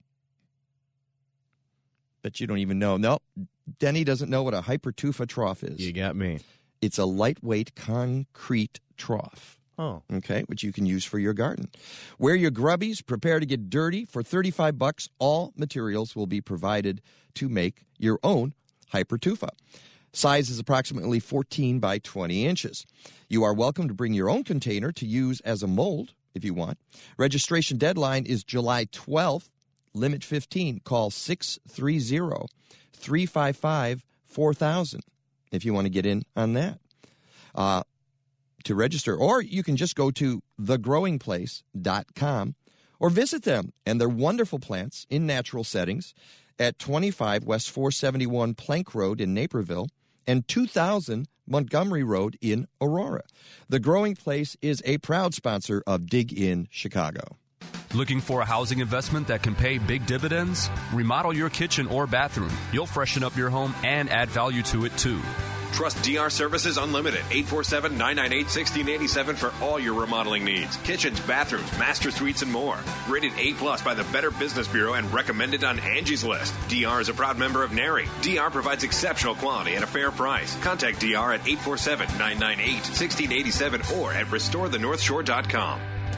But you don't even know. No, Denny doesn't know what a hypertufa trough is. You got me. It's a lightweight concrete trough. Oh. Okay, which you can use for your garden. Wear your grubbies, prepare to get dirty. For $35, all materials will be provided to make your own hypertufa. Size is approximately 14 by 20 inches. You are welcome to bring your own container to use as a mold if you want. Registration deadline is July 12th. Limit 15. Call 630-355-4000 if you want to get in on that. To register, or you can just go to thegrowingplace.com or visit them and their wonderful plants in natural settings at 25 West 471 Plank Road in Naperville and 2000 Montgomery Road in Aurora. The Growing Place is a proud sponsor of Dig In Chicago. Looking for a housing investment that can pay big dividends? Remodel your kitchen or bathroom. You'll freshen up your home and add value to it, too. Trust DR Services Unlimited, 847-998-1687 for all your remodeling needs. Kitchens, bathrooms, master suites, and more. Rated A+ by the Better Business Bureau and recommended on Angie's List. DR is a proud member of NARI. DR provides exceptional quality at a fair price. Contact DR at 847-998-1687 or at restorethenorthshore.com.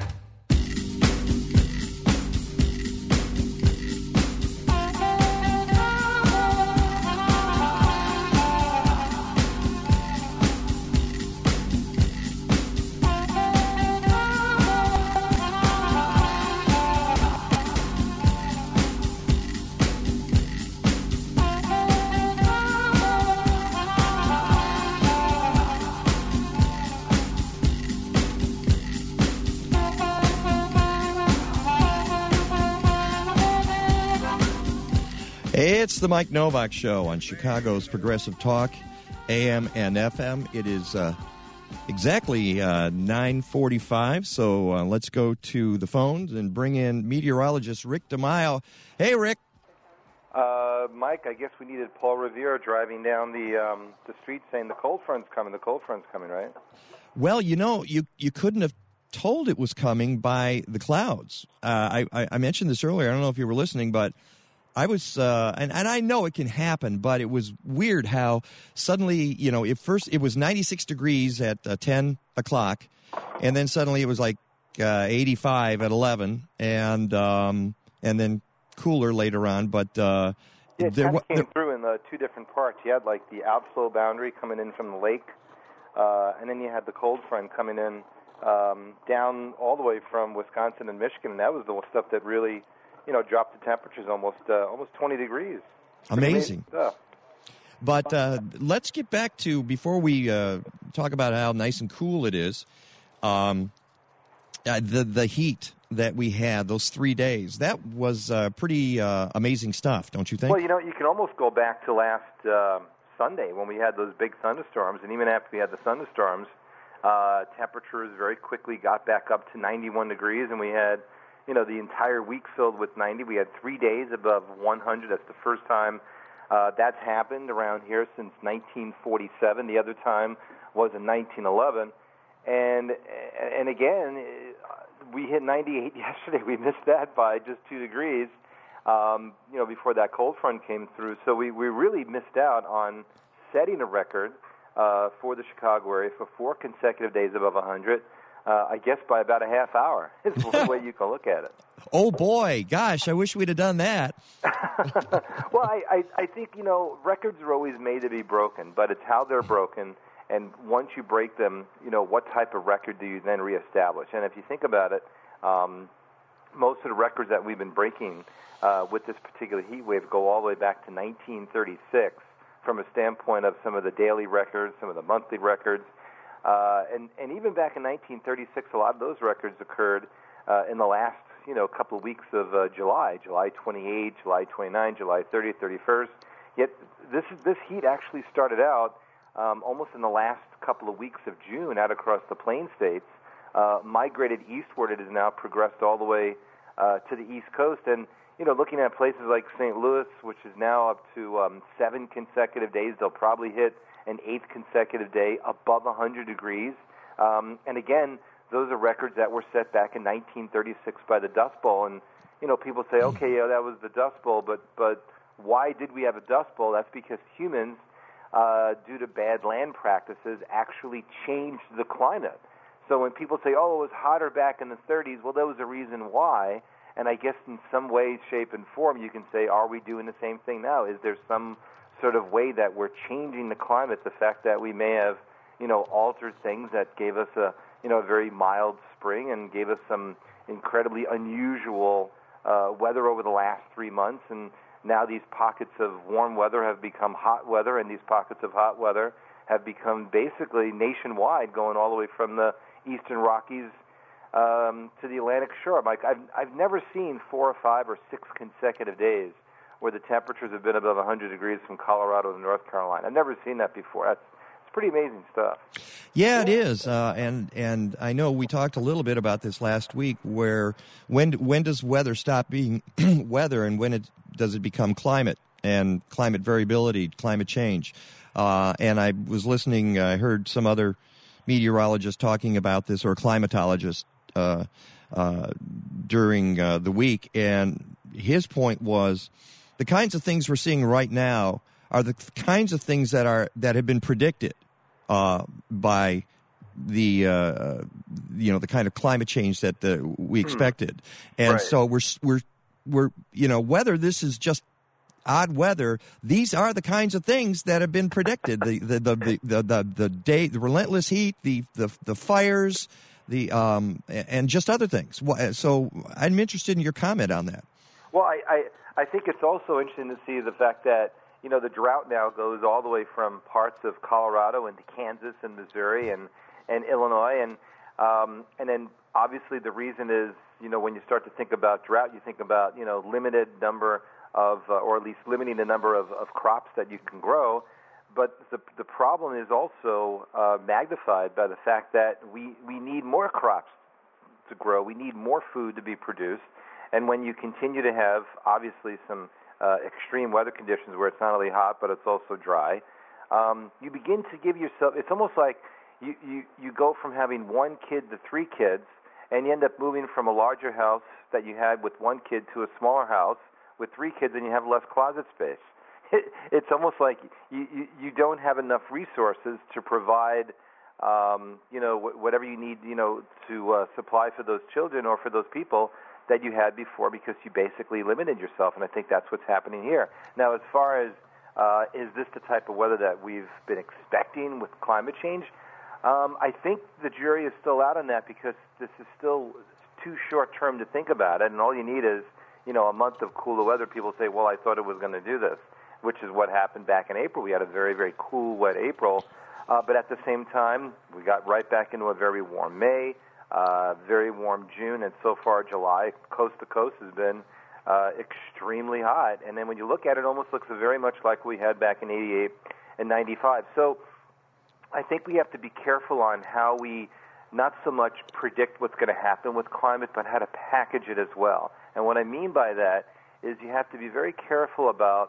It's the Mike Novak Show on Chicago's Progressive Talk, AM and FM. It is exactly 9:45, so let's go to the phones and bring in meteorologist Rick DeMaio. Hey, Rick. Mike, I guess we needed Paul Revere driving down the street saying the cold front's coming, right? Well, you couldn't have told it was coming by the clouds. I mentioned this earlier. I don't know if you were listening, but I was, and I know it can happen, but it was weird how suddenly, at first it was 96 degrees at 10 o'clock, and then suddenly it was like 85 at 11, and then cooler later on. But it came through in the 2 different parts. You had like the outflow boundary coming in from the lake, and then you had the cold front coming in down all the way from Wisconsin and Michigan, and that was the stuff that really dropped the temperatures almost 20 degrees. Amazing stuff. But let's get back to, before we talk about how nice and cool it is, the heat that we had those 3 days. That was pretty amazing stuff, don't you think? Well, you can almost go back to last Sunday when we had those big thunderstorms, and even after we had the thunderstorms, temperatures very quickly got back up to 91 degrees, and we had the entire week filled with 90. We had 3 days above 100. That's the first time That's happened around here since 1947. The other time was in 1911. And again, we hit 98 yesterday. We missed that by just 2 degrees, before that cold front came through. So we really missed out on setting a record for the Chicago area for 4 consecutive days above 100, I guess by about a half hour is one way you can look at it. Oh, boy. Gosh, I wish we'd have done that. Well, I think, records are always made to be broken, but it's how they're broken. And once you break them, what type of record do you then reestablish? And if you think about it, most of the records that we've been breaking with this particular heat wave go all the way back to 1936 from a standpoint of some of the daily records, some of the monthly records. And even back in 1936, a lot of those records occurred in the last, couple of weeks of July 28, July 29, July 30th, 31st. Yet this heat actually started out almost in the last couple of weeks of June out across the Plain States, migrated eastward. It has now progressed all the way to the East Coast. And, looking at places like St. Louis, which is now up to 7 consecutive days, they'll probably hit an 8th consecutive day above 100 degrees. And again, those are records that were set back in 1936 by the Dust Bowl. And, people say, okay, yeah, that was the Dust Bowl, but why did we have a Dust Bowl? That's because humans, due to bad land practices, actually changed the climate. So when people say, oh, it was hotter back in the 30s, well, there was a reason why. And I guess in some way, shape, and form, you can say, are we doing the same thing now? Is there some sort of way that we're changing the climate, the fact that we may have, altered things that gave us a very mild spring and gave us some incredibly unusual weather over the last 3 months, and now these pockets of warm weather have become hot weather, and these pockets of hot weather have become basically nationwide, going all the way from the eastern Rockies to the Atlantic shore. Mike, I've never seen 4 or 5 or 6 consecutive days where the temperatures have been above 100 degrees from Colorado to North Carolina. I've never seen that before. It's pretty amazing stuff. Yeah, it is. And I know we talked a little bit about this last week, where when does weather stop being weather, and when does it become climate and climate variability, climate change? And I was listening, I heard some other meteorologist talking about this, or climatologist during the week, and his point was the kinds of things we're seeing right now are the kinds of things that have been predicted by the the kind of climate change that we expected, and so we're whether this is just odd weather, these are the kinds of things that have been predicted. The relentless heat, the fires, and just other things. So I'm interested in your comment on that. Well, I think it's also interesting to see the fact that the drought now goes all the way from parts of Colorado into Kansas and Missouri and Illinois, and then obviously the reason is when you start to think about drought, you think about limited number of, or at least limiting the number of crops that you can grow. But the problem is also magnified by the fact that we need more crops to grow. We need more food to be produced. And when you continue to have, obviously, some extreme weather conditions where it's not only hot but it's also dry, you begin to give yourself, it's almost like you go from having 1 kid to 3 kids, and you end up moving from a larger house that you had with 1 kid to a smaller house with 3 kids, and you have less closet space. It's almost like you don't have enough resources to provide, whatever you need, to supply for those children or for those people that you had before, because you basically limited yourself, and I think that's what's happening here. Now, as far as is this the type of weather that we've been expecting with climate change, I think the jury is still out on that, because this is still too short-term to think about it, and all you need is, a month of cooler weather. People say, well, I thought it was going to do this, which is what happened back in April. We had a very, very cool, wet April, but at the same time, we got right back into a very warm May, very warm June, and so far July, coast to coast, has been extremely hot. And then when you look at it, it almost looks very much like we had back in 88 and 95. So I think we have to be careful on how we not so much predict what's going to happen with climate, but how to package it as well. And what I mean by that is you have to be very careful about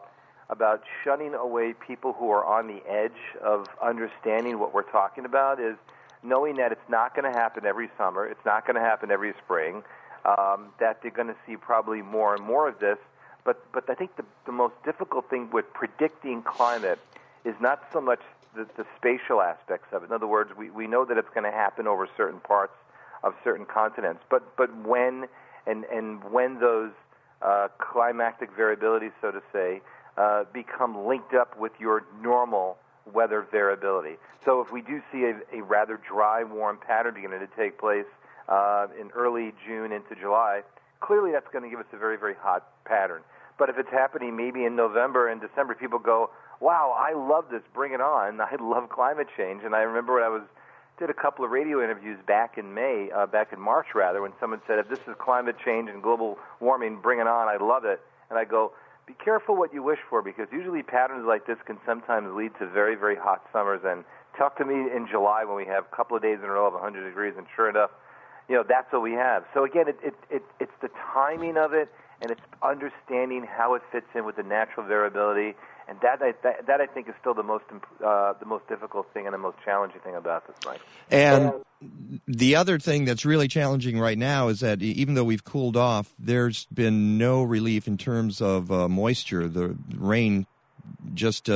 about shunning away people who are on the edge of understanding what we're talking about is knowing that it's not going to happen every summer, it's not going to happen every spring, that they're going to see probably more and more of this. But I think the most difficult thing with predicting climate is not so much the spatial aspects of it. In other words, we know that it's going to happen over certain parts of certain continents, but when and when those climactic variabilities, so to say, become linked up with your normal weather variability. So if we do see a rather dry, warm pattern beginning to take place in early June into July, clearly that's going to give us a very, very hot pattern. But if it's happening maybe in November and December, people go, wow, I love this, bring it on. I love climate change. And I remember when I did a couple of radio interviews back in March, when someone said, if this is climate change and global warming, bring it on, I love it. And I go, be careful what you wish for, because usually patterns like this can sometimes lead to very, very hot summers. And talk to me in July when we have a couple of days in a row of 100 degrees, and sure enough, that's what we have. So again, it's the timing of it, and it's understanding how it fits in with the natural variability, and that I think is still the most difficult thing and the most challenging thing about this, Mike. And the other thing that's really challenging right now is that even though we've cooled off, there's been no relief in terms of moisture. The rain just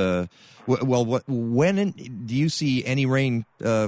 when do you see any rain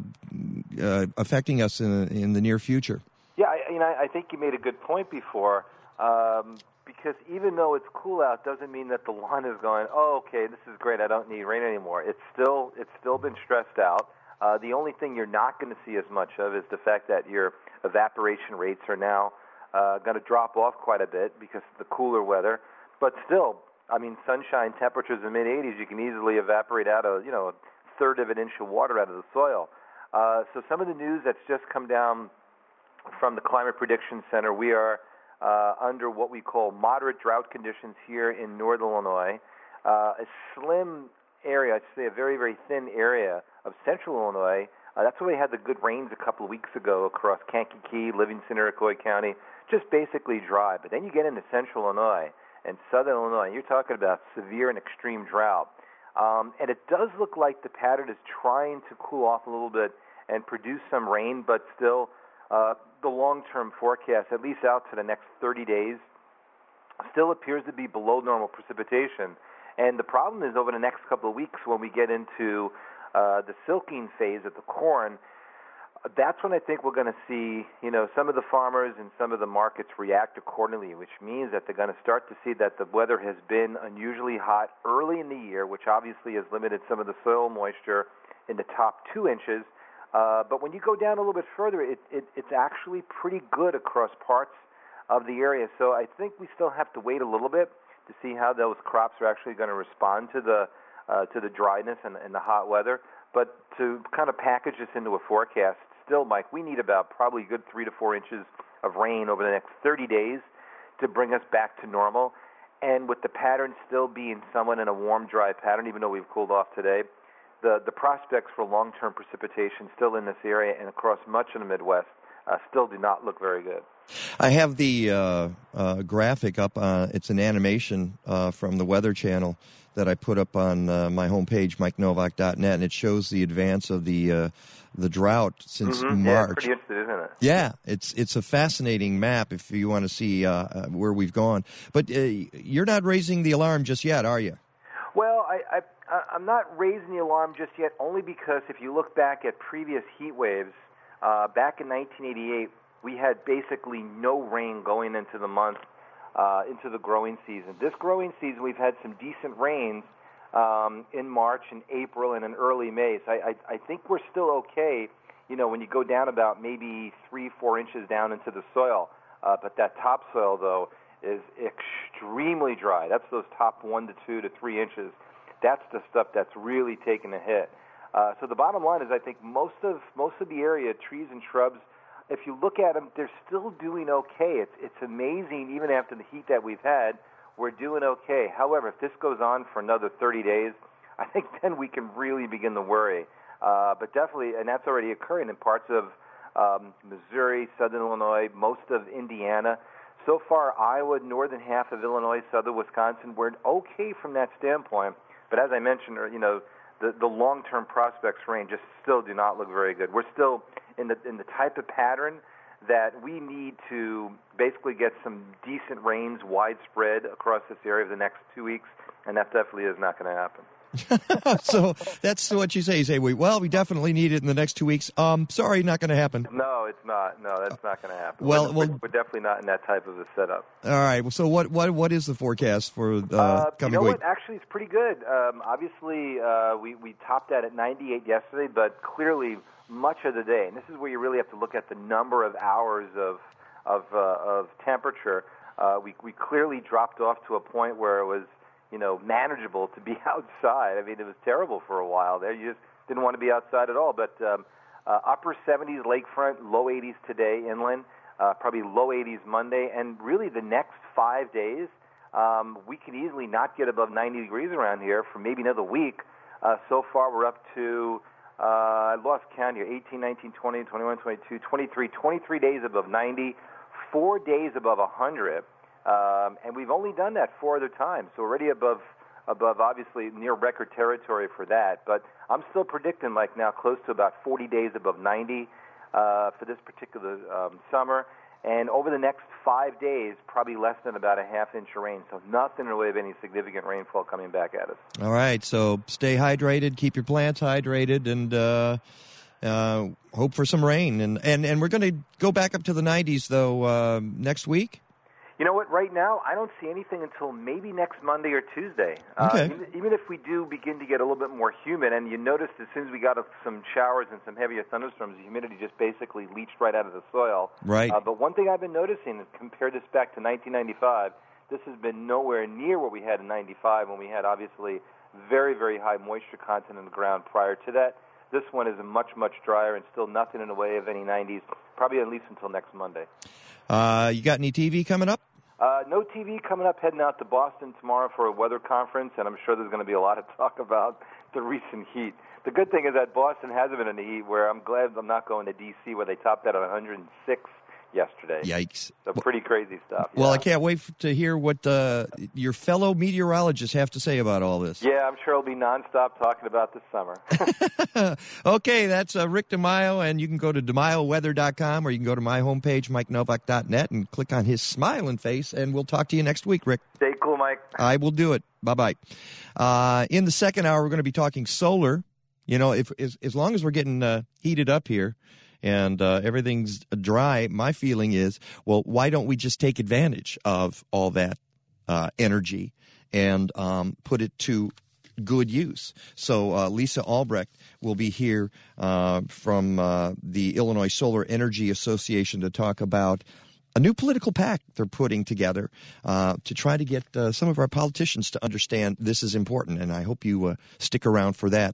affecting us in the near future? Yeah, I think you made a good point before. Because even though it's cool out, doesn't mean that the lawn is going, oh, okay, this is great, I don't need rain anymore. It's still been stressed out. The only thing you're not going to see as much of is the fact that your evaporation rates are now going to drop off quite a bit because of the cooler weather. But still, sunshine temperatures in the mid-80s, you can easily evaporate out a third of an inch of water out of the soil. So some of the news that's just come down from the Climate Prediction Center, we are under what we call moderate drought conditions here in northern Illinois. A slim area, I'd say a very, very thin area of central Illinois. That's where we had the good rains a couple of weeks ago across Kankakee, Livingston, Iroquois County, just basically dry. But then you get into central Illinois and southern Illinois, and you're talking about severe and extreme drought. And it does look like the pattern is trying to cool off a little bit and produce some rain, but still the long-term forecast, at least out to the next 30 days, still appears to be below normal precipitation. And the problem is over the next couple of weeks when we get into the silking phase of the corn, that's when I think we're going to see, some of the farmers and some of the markets react accordingly, which means that they're going to start to see that the weather has been unusually hot early in the year, which obviously has limited some of the soil moisture in the top 2 inches. But when you go down a little bit further, it's actually pretty good across parts of the area. So I think we still have to wait a little bit to see how those crops are actually going to respond to the dryness and the hot weather. But to kind of package this into a forecast, still, Mike, we need about probably a good 3 to 4 inches of rain over the next 30 days to bring us back to normal. And with the pattern still being somewhat in a warm, dry pattern, even though we've cooled off today, the prospects for long-term precipitation still in this area and across much of the Midwest still do not look very good. I have the graphic up. It's an animation from the Weather Channel that I put up on my homepage, MikeNovak.net, and it shows the advance of the drought since March. Yeah, it's pretty interesting, isn't it? Yeah, it's a fascinating map if you want to see where we've gone. But you're not raising the alarm just yet, are you? Well, I'm not raising the alarm just yet, only because if you look back at previous heat waves, back in 1988, we had basically no rain going into the month, into the growing season. This growing season, we've had some decent rains in March and April and in early May. So I think we're still okay, when you go down about maybe 3-4 inches down into the soil. But that topsoil, though, is extremely dry. That's those top 1 to 2 to 3 inches. That's the stuff that's really taken a hit. So the bottom line is I think most of the area, trees and shrubs, if you look at them, they're still doing okay. It's amazing, even after the heat that we've had, we're doing okay. However, if this goes on for another 30 days, I think then we can really begin to worry. But definitely, and that's already occurring in parts of Missouri, southern Illinois, most of Indiana. So far, Iowa, northern half of Illinois, southern Wisconsin, we're okay from that standpoint. But as I mentioned, the long-term prospects range just still do not look very good. We're still in the type of pattern that we need to basically get some decent rains widespread across this area for the next 2 weeks, and that definitely is not going to happen. So that's what you say. You say, we definitely need it in the next 2 weeks. Sorry, not going to happen. No, it's not. No, that's not going to happen. Well, we're definitely not in that type of a setup. All right. Well, so what is the forecast for coming week? What? Actually, it's pretty good. Obviously, we topped that at 98 yesterday, but clearly much of the day, and this is where you really have to look at the number of hours of temperature. We clearly dropped off to a point where it was manageable to be outside. I mean, it was terrible for a while there. You just didn't want to be outside at all. But upper 70s lakefront, low 80s today inland, probably low 80s Monday, and really the next 5 days, we can easily not get above 90 degrees around here for maybe another week. So far, we're up to, I lost count here, 18, 19, 20, 21, 22, 23 days above 90, 4 days above 100. And we've only done that 4 other times, so already above obviously near record territory for that. But I'm still predicting like now close to about 40 days above 90 for this particular summer. And over the next 5 days, probably less than about a half inch of rain. So nothing in the way of any significant rainfall coming back at us. All right, so stay hydrated, keep your plants hydrated, and hope for some rain. And we're going to go back up to the 90s, though, next week. You know what? Right now, I don't see anything until maybe next Monday or Tuesday. Okay. Even if we do begin to get a little bit more humid, and you noticed as soon as we got some showers and some heavier thunderstorms, the humidity just basically leached right out of the soil. Right. But one thing I've been noticing is compare this back to 1995, this has been nowhere near what we had in 95 when we had obviously very, very high moisture content in the ground prior to that. This one is much, much drier and still nothing in the way of any 90s, probably at least until next Monday. You got any TV coming up? No TV coming up, heading out to Boston tomorrow for a weather conference, and I'm sure there's going to be a lot of talk about the recent heat. The good thing is that Boston hasn't been in the heat, where I'm glad I'm not going to D.C., where they topped out at 106 yesterday. Yikes. So pretty crazy stuff. Well, yeah. I can't wait to hear what your fellow meteorologists have to say about all this. Yeah, I'm sure it'll be nonstop talking about this summer. Okay, that's Rick DeMaio, and you can go to DeMaioWeather.com, or you can go to my homepage, MikeNovak.net, and click on his smiling face, and we'll talk to you next week, Rick. Stay cool, Mike. I will do it. Bye-bye. In the second hour, we're going to be talking solar. You know, as long as we're getting heated up here, and everything's dry, my feeling is, well, why don't we just take advantage of all that energy and put it to good use? So Lisa Albrecht will be here from the Illinois Solar Energy Association to talk about a new political pact they're putting together to try to get some of our politicians to understand this is important, and I hope you stick around for that.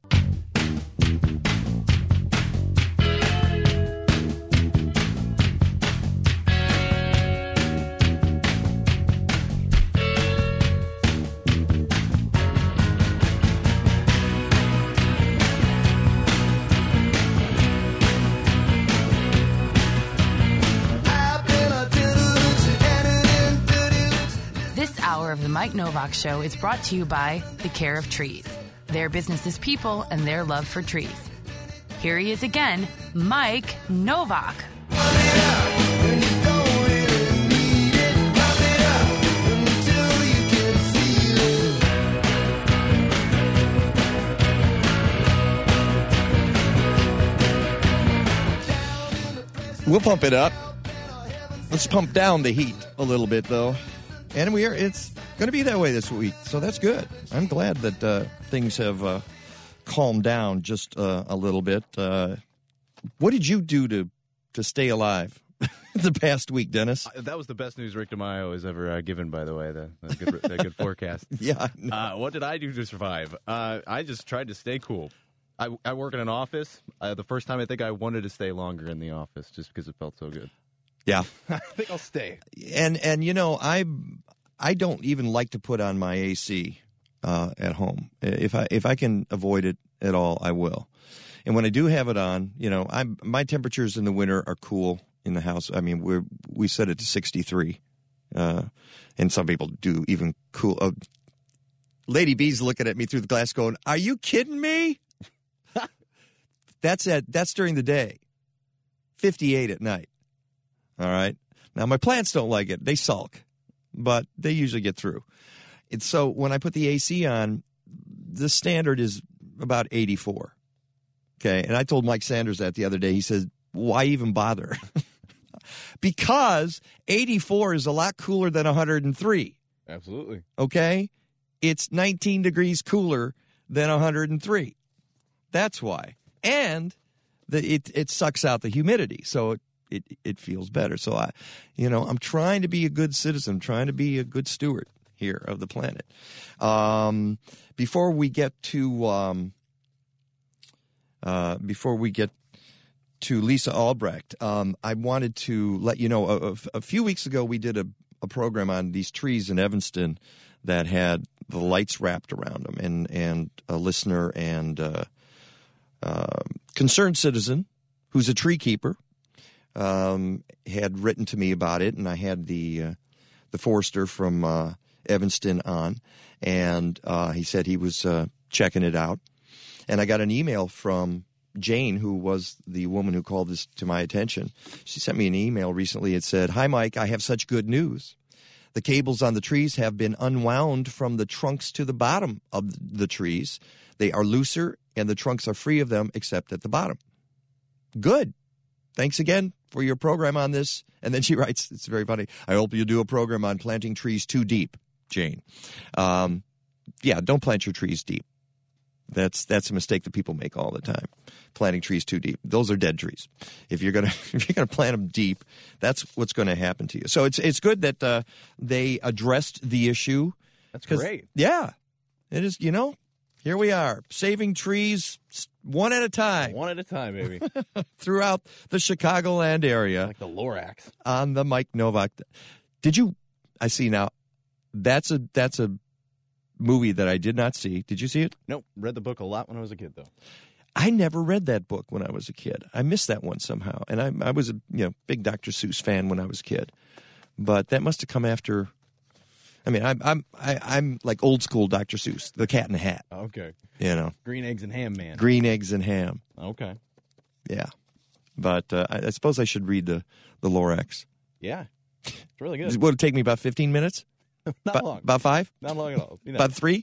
Of the Mike Novak Show is brought to you by The Care of Trees, their business is people and their love for trees. Here he is again, Mike Novak. We'll pump it up. Let's pump down the heat a little bit, though. And it's going to be that way this week, so that's good. I'm glad that things have calmed down just a little bit. What did you do to stay alive the past week, Dennis? That was the best news Rick DeMaio has ever given, by the way, that good forecast. Yeah. What did I do to survive? I just tried to stay cool. I work in an office. The first time I think I wanted to stay longer in the office just because it felt so good. Yeah. I think I'll stay. And you know, I don't even like to put on my AC at home. If I can avoid it at all, I will. And when I do have it on, you know, my temperatures in the winter are cool in the house. I mean, we set it to 63 And some people do even cool. Lady B's looking at me through the glass going, "Are you kidding me?" That's during the day. 58 at night. All right. Now, my plants don't like it. They sulk, but they usually get through. And so when I put the AC on, the standard is about 84. Okay. And I told Mike Sanders that the other day. He says, "Why even bother?" Because 84 is a lot cooler than 103. Absolutely. Okay. It's 19 degrees cooler than 103. That's why. And it sucks out the humidity, so it feels better. So I'm trying to be a good citizen, trying to be a good steward here of the planet. Before we get to Lisa Albrecht, I wanted to let you know a few weeks ago we did a program on these trees in Evanston that had the lights wrapped around them, and a listener and concerned citizen who's a tree keeper had written to me about it, and I had the forester from Evanston on, and he said he was checking it out, and I got an email from Jane, who was the woman who called this to my attention. She sent me an email recently. It said, "Hi, Mike, I have such good news. The cables on the trees have been unwound from the trunks to the bottom of the trees. They are looser, and the trunks are free of them except at the bottom." Good. Thanks again for your program on this. And then she writes, it's very funny, "I hope you do a program on planting trees too deep, Jane." Yeah, don't plant your trees deep. That's a mistake that people make all the time. Planting trees too deep. Those are dead trees. If you're gonna plant them deep, that's what's going to happen to you. So it's good that they addressed the issue. That's great. Yeah, it is. Here we are, saving trees one at a time. One at a time, baby. Throughout the Chicagoland area. Like the Lorax. On the Mike Novak. I see now, that's a movie that I did not see. Did you see it? Nope. Read the book a lot when I was a kid, though. I never read that book when I was a kid. I missed that one somehow. And I was a big Dr. Seuss fan when I was a kid. But that must have come after. I mean, I'm like old school Dr. Seuss, The Cat in the Hat. Okay. Green Eggs and Ham man. Green Eggs and Ham. Okay. Yeah. But I suppose I should read the Lorax. Yeah. It's really good. Would it take me about 15 minutes? Not long. About 5? Not long at all. About 3?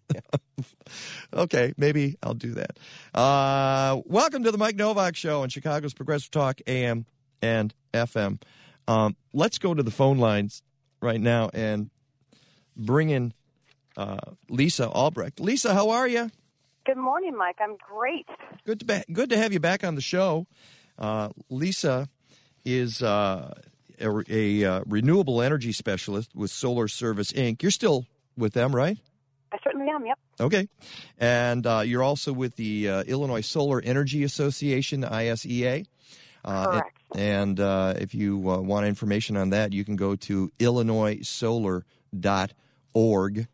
Okay, maybe I'll do that. Welcome to the Mike Novak Show on Chicago's Progressive Talk AM and FM. Let's go to the phone lines right now and bring in Lisa Albrecht. Lisa, how are you? Good morning, Mike. I'm great. Good to have you back on the show. Lisa is a renewable energy specialist with Solar Service, Inc. You're still with them, right? I certainly am, yep. Okay. And you're also with the Illinois Solar Energy Association, ISEA. Correct. And if you want information on that, you can go to illinoissolar.org.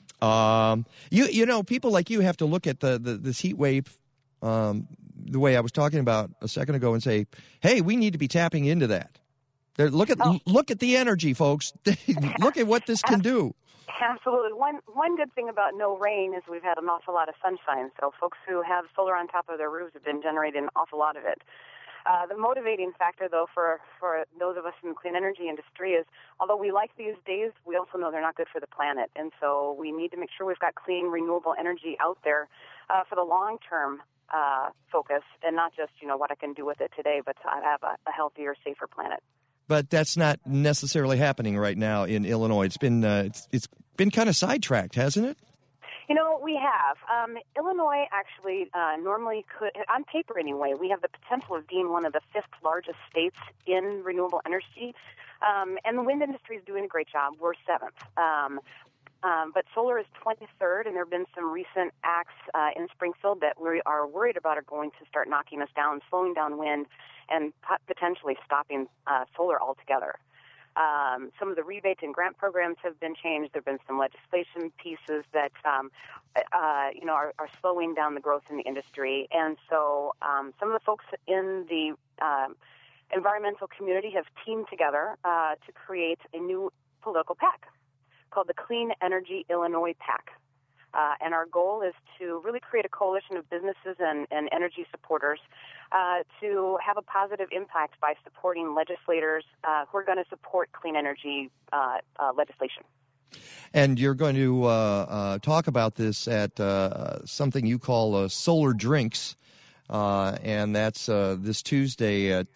People like you have to look at this heat wave the way I was talking about a second ago and say, hey, we need to be tapping into that. Look at the energy, folks. Look at what this can do. Absolutely. One good thing about no rain is we've had an awful lot of sunshine. So folks who have solar on top of their roofs have been generating an awful lot of it. The motivating factor, though, for those of us in the clean energy industry is, although we like these days, we also know they're not good for the planet. And so we need to make sure we've got clean, renewable energy out there for the long-term focus, and not just, what I can do with it today, but to have a healthier, safer planet. But that's not necessarily happening right now in Illinois. It's been kind of sidetracked, hasn't it? We have. Illinois actually normally could, on paper anyway, we have the potential of being one of the 5th largest states in renewable energy. And the wind industry is doing a great job. We're 7th. But solar is 23rd, and there have been some recent acts in Springfield that we are worried about are going to start knocking us down, slowing down wind, and potentially stopping solar altogether. Some of the rebate and grant programs have been changed. There have been some legislation pieces that, are slowing down the growth in the industry. And so some of the folks in the environmental community have teamed together to create a new political PAC called the Clean Energy Illinois PAC. And our goal is to really create a coalition of businesses and energy supporters to have a positive impact by supporting legislators who are going to support clean energy legislation. And you're going to talk about this at something you call Solar Drinks, and that's this Tuesday at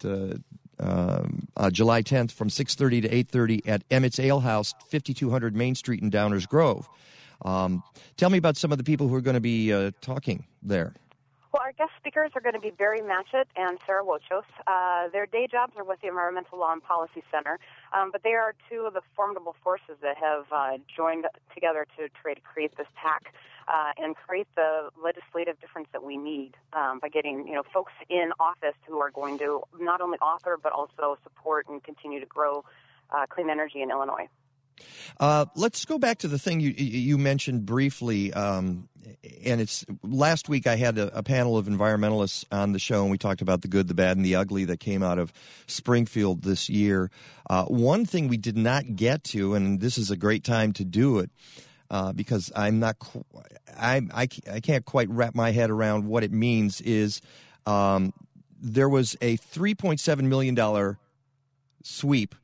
July 10th from 6:30 to 8:30 at Emmett's Ale House, 5200 Main Street in Downers Grove. Tell me about some of the people who are going to be talking there. Well, our guest speakers are going to be Barry Matchett and Sarah Wochos. Their day jobs are with the Environmental Law and Policy Center, but they are two of the formidable forces that have joined together to try to create this PAC and create the legislative difference that we need by getting folks in office who are going to not only author but also support and continue to grow clean energy in Illinois. Let's go back to the thing you mentioned briefly, and it's last week I had a panel of environmentalists on the show, and we talked about the good, the bad, and the ugly that came out of Springfield this year. One thing we did not get to, and this is a great time to do it, because I can't quite wrap my head around what it means, is there was a $3.7 million sweep.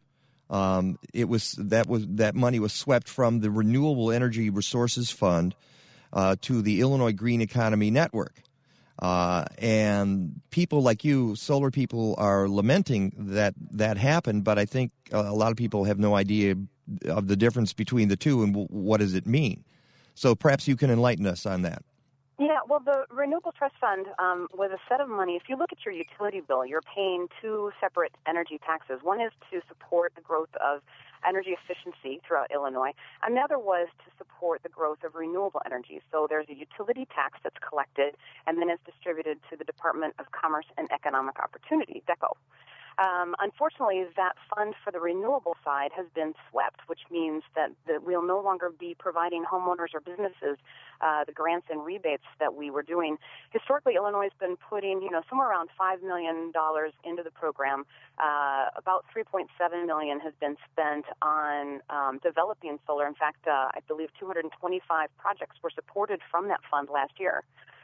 That money was swept from the Renewable Energy Resources Fund to the Illinois Green Economy Network. And people like you, solar people, are lamenting that happened, but I think a lot of people have no idea of the difference between the two and what does it mean. So perhaps you can enlighten us on that. Yeah, well, the Renewable Trust Fund was a set of money. If you look at your utility bill, you're paying two separate energy taxes. One is to support the growth of energy efficiency throughout Illinois, and the other was to support the growth of renewable energy. So there's a utility tax that's collected and then is distributed to the Department of Commerce and Economic Opportunity, DECO. Unfortunately, that fund for the renewable side has been swept, which means that we'll no longer be providing homeowners or businesses the grants and rebates that we were doing. Historically, Illinois has been putting, somewhere around $5 million into the program. About $3.7 million has been spent on developing solar. In fact, I believe 225 projects were supported from that fund last year.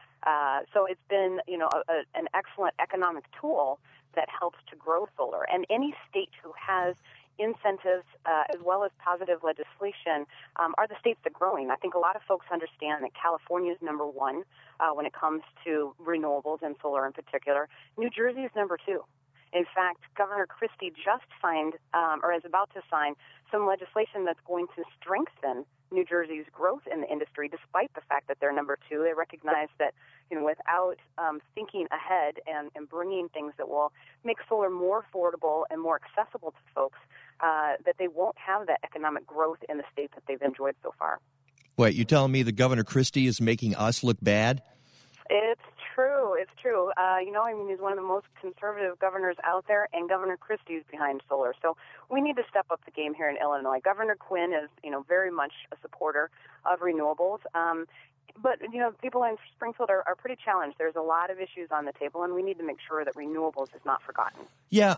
So it's been, an excellent economic tool that helps to grow solar. And any state who has incentives as well as positive legislation are the states that are growing. I think a lot of folks understand that California is number one when it comes to renewables and solar in particular. New Jersey is number two. In fact, Governor Christie just signed, or is about to sign, some legislation that's going to strengthen New Jersey's growth in the industry, despite the fact that they're number two. They recognize that, without thinking ahead and bringing things that will make solar more affordable and more accessible to folks, that they won't have that economic growth in the state that they've enjoyed so far. Wait, you're telling me that Governor Christie is making us look bad? It's true. It's true. He's one of the most conservative governors out there, and Governor Christie is behind solar. So we need to step up the game here in Illinois. Governor Quinn is, very much a supporter of renewables. But, people in Springfield are pretty challenged. There's a lot of issues on the table, and we need to make sure that renewables is not forgotten. Yeah.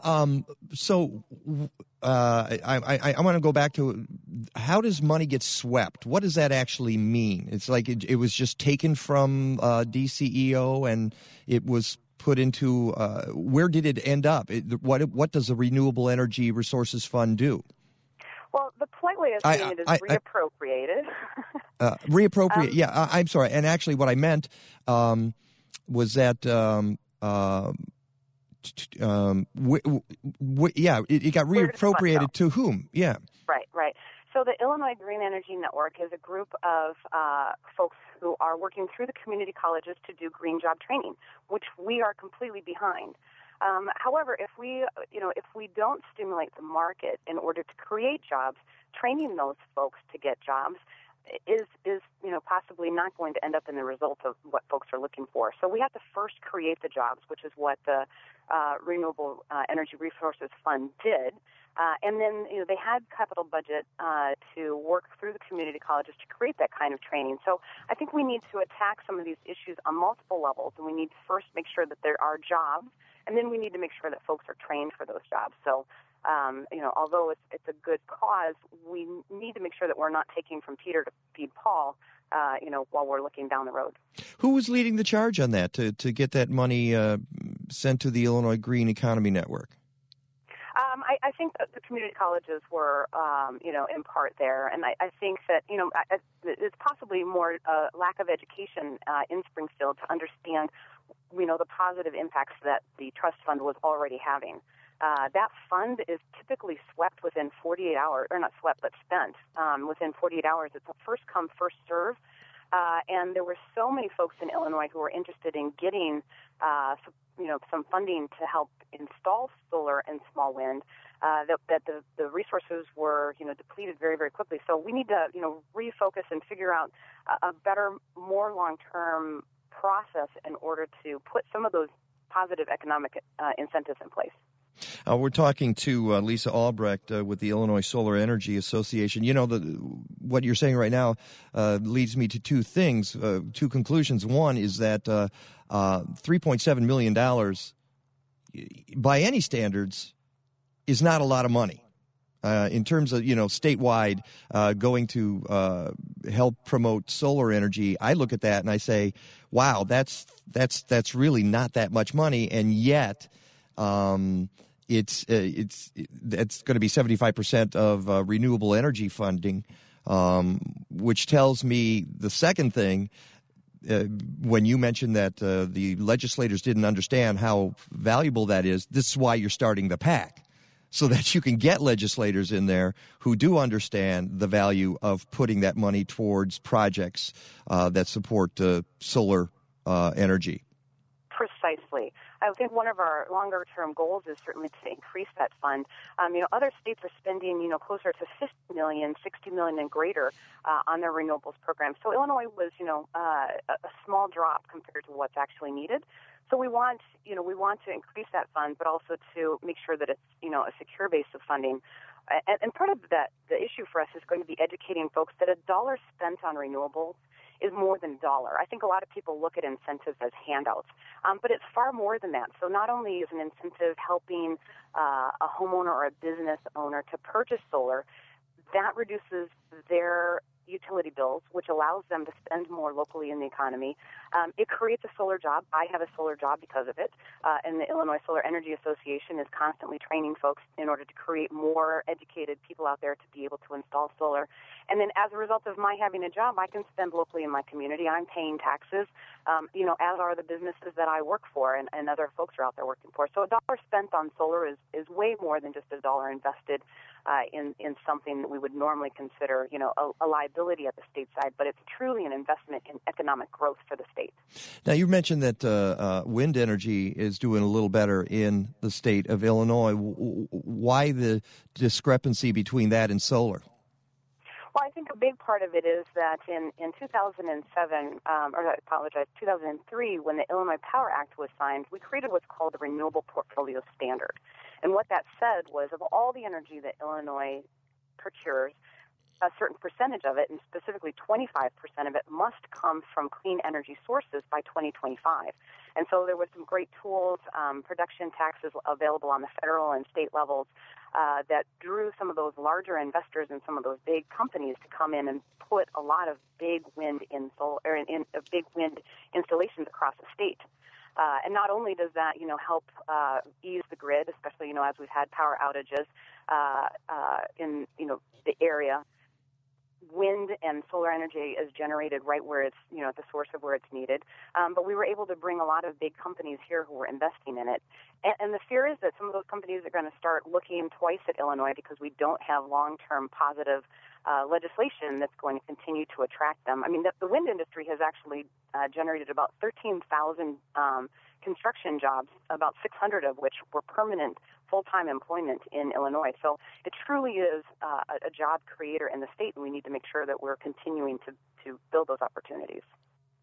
So I want to go back to how does money get swept? What does that actually mean? It's like it was just taken from DCEO and it was put into where did it end up? What does the Renewable Energy Resources Fund do? Well, the polite way of saying it is reappropriated. Reappropriate, yeah. I'm sorry. And actually what I meant was that, it got reappropriated to whom? Yeah. Right. So the Illinois Green Energy Network is a group of folks who are working through the community colleges to do green job training, which we are completely behind. However, if we don't stimulate the market in order to create jobs, training those folks to get jobs is possibly not going to end up in the result of what folks are looking for. So we have to first create the jobs, which is what the Renewable Energy Resources Fund did. And then, they had capital budget to work through the community colleges to create that kind of training. So I think we need to attack some of these issues on multiple levels, and we need to first make sure that there are jobs, and then we need to make sure that folks are trained for those jobs. So Although it's a good cause, we need to make sure that we're not taking from Peter to feed Paul, while we're looking down the road. Who was leading the charge on that to get that money sent to the Illinois Green Economy Network? I think that the community colleges were, in part there, and I think that, it's possibly more lack of education in Springfield to understand, the positive impacts that the trust fund was already having. That fund is typically swept within 48 hours, or not swept, but spent within 48 hours. It's a first come, first serve. And there were so many folks in Illinois who were interested in getting, some funding to help install solar and small wind, that the resources were, depleted very, very quickly. So we need to, refocus and figure out a better, more long-term process in order to put some of those positive economic incentives in place. We're talking to Lisa Albrecht with the Illinois Solar Energy Association. What you're saying right now leads me to two things, two conclusions. One is that $3.7 million, by any standards, is not a lot of money. In terms of, statewide going to help promote solar energy, I look at that and I say, wow, that's really not that much money, and yet it's going to be 75% of renewable energy funding, which tells me the second thing. When you mentioned that the legislators didn't understand how valuable that is, this is why you're starting the PAC, so that you can get legislators in there who do understand the value of putting that money towards projects that support solar energy. Precisely. I think one of our longer-term goals is certainly to increase that fund. Other states are spending, closer to $50 million, $60 million and greater on their renewables program. So Illinois was, a small drop compared to what's actually needed. So we want to increase that fund, but also to make sure that it's, a secure base of funding. And part of that, the issue for us is going to be educating folks that $1 spent on renewables is more than $1. I think a lot of people look at incentives as handouts, but it's far more than that. So not only is an incentive helping a homeowner or a business owner to purchase solar, that reduces their utility bills, which allows them to spend more locally in the economy. It creates a solar job. I have a solar job because of it. And the Illinois Solar Energy Association is constantly training folks in order to create more educated people out there to be able to install solar. And then as a result of my having a job, I can spend locally in my community. I'm paying taxes, as are the businesses that I work for and other folks are out there working for. So $1 spent on solar is way more than just $1 invested in something that we would normally consider, a liability at the state side, but it's truly an investment in economic growth for the state. Now, you mentioned that wind energy is doing a little better in the state of Illinois. Why the discrepancy between that and solar? Well, I think a big part of it is that in 2003, when the Illinois Power Act was signed, we created what's called the Renewable Portfolio Standard. And what that said was of all the energy that Illinois procures, a certain percentage of it, and specifically 25% of it, must come from clean energy sources by 2025. And so there were some great tools, production taxes available on the federal and state levels that drew some of those larger investors and some of those big companies to come in and put a lot of big wind big wind installations across the state. And not only does that, help ease the grid, especially, as we've had power outages in, the area. Wind and solar energy is generated right where it's, at the source of where it's needed. But we were able to bring a lot of big companies here who were investing in it. And the fear is that some of those companies are going to start looking twice at Illinois because we don't have long-term positive legislation that's going to continue to attract them. I mean, the wind industry has actually generated about 13,000 construction jobs, about 600 of which were permanent full-time employment in Illinois. So it truly is a job creator in the state, and we need to make sure that we're continuing to build those opportunities.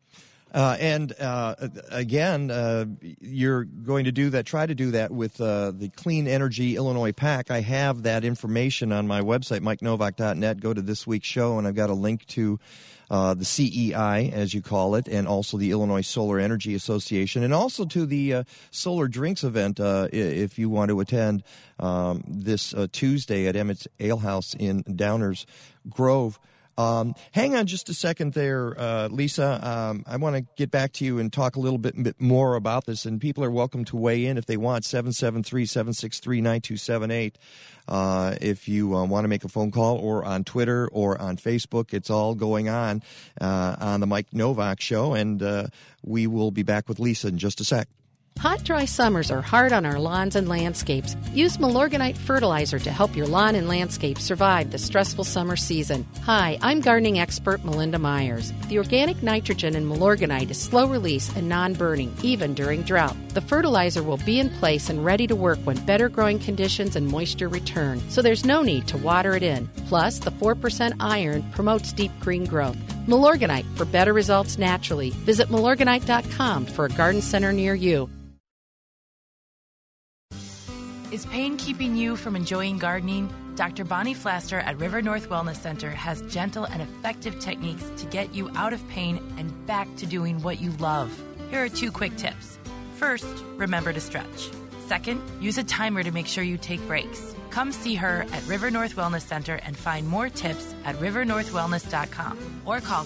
Again, you're going to do that. Try to do that with the Clean Energy Illinois PAC. I have that information on my website, MikeNovak.net. Go to this week's show, and I've got a link to the CEI, as you call it, and also the Illinois Solar Energy Association, and also to the Solar Drinks event if you want to attend this Tuesday at Emmett's Ale House in Downers Grove. Hang on just a second there, Lisa. I want to get back to you and talk a little bit more about this, and people are welcome to weigh in if they want, 773-763-9278. If you want to make a phone call or on Twitter or on Facebook, it's all going on the Mike Novak Show, and we will be back with Lisa in just a sec. Hot, dry summers are hard on our lawns and landscapes. Use Milorganite fertilizer to help your lawn and landscape survive the stressful summer season. Hi, I'm gardening expert Melinda Myers. The organic nitrogen in Milorganite is slow release and non-burning, even during drought. The fertilizer will be in place and ready to work when better growing conditions and moisture return, so there's no need to water it in. Plus, the 4% iron promotes deep green growth. Milorganite, for better results naturally. Visit Milorganite.com for a garden center near you. Is pain keeping you from enjoying gardening? Dr. Bonnie Flaster at River North Wellness Center has gentle and effective techniques to get you out of pain and back to doing what you love. Here are 2 quick tips. First, remember to stretch. Second, use a timer to make sure you take breaks. Come see her at River North Wellness Center and find more tips at rivernorthwellness.com or call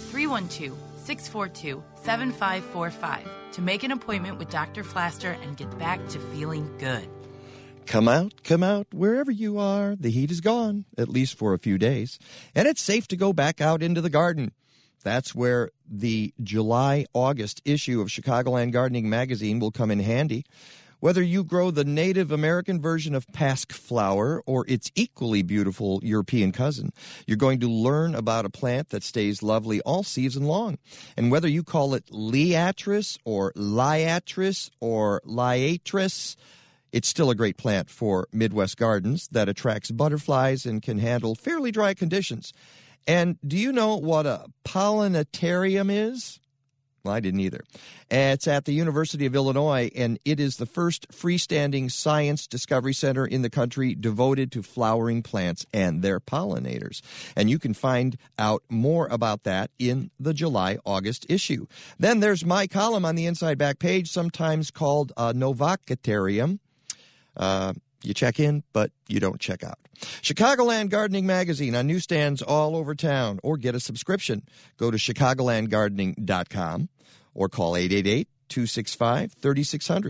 312-642-7545 to make an appointment with Dr. Flaster and get back to feeling good. Come out, wherever you are. The heat is gone, at least for a few days, and it's safe to go back out into the garden. That's where the July-August issue of Chicagoland Gardening Magazine will come in handy. Whether you grow the Native American version of pasque flower or its equally beautiful European cousin, you're going to learn about a plant that stays lovely all season long. And whether you call it Liatris or Liatris or Liatris, it's still a great plant for Midwest gardens that attracts butterflies and can handle fairly dry conditions. And do you know what a pollinatarium is? Well, I didn't either. It's at the University of Illinois, and it is the first freestanding science discovery center in the country devoted to flowering plants and their pollinators. And you can find out more about that in the July-August issue. Then there's my column on the inside back page, sometimes called Novacatarium. You check in, but you don't check out. Chicagoland Gardening Magazine on newsstands all over town, or get a subscription. Go to chicagolandgardening.com or call 888-265-3600.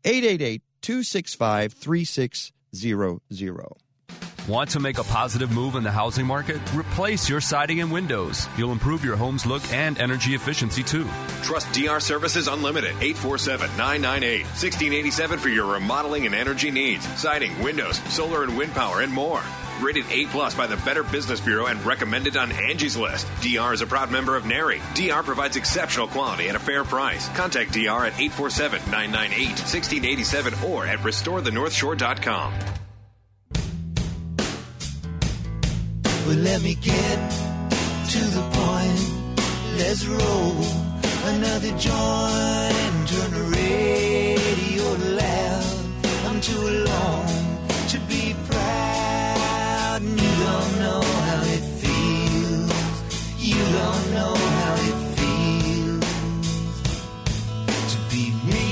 888-265-3600. Want to make a positive move in the housing market? Replace your siding and windows. You'll improve your home's look and energy efficiency, too. Trust DR Services Unlimited, 847-998-1687 for your remodeling and energy needs. Siding, windows, solar and wind power, and more. Rated A+ by the Better Business Bureau and recommended on Angie's List. DR is a proud member of NARI. DR provides exceptional quality at a fair price. Contact DR at 847-998-1687 or at restorethenorthshore.com. Well, let me get to the point. Let's roll another joint. Turn the radio loud. I'm too alone to be proud. And you don't know how it feels. You don't know how it feels to be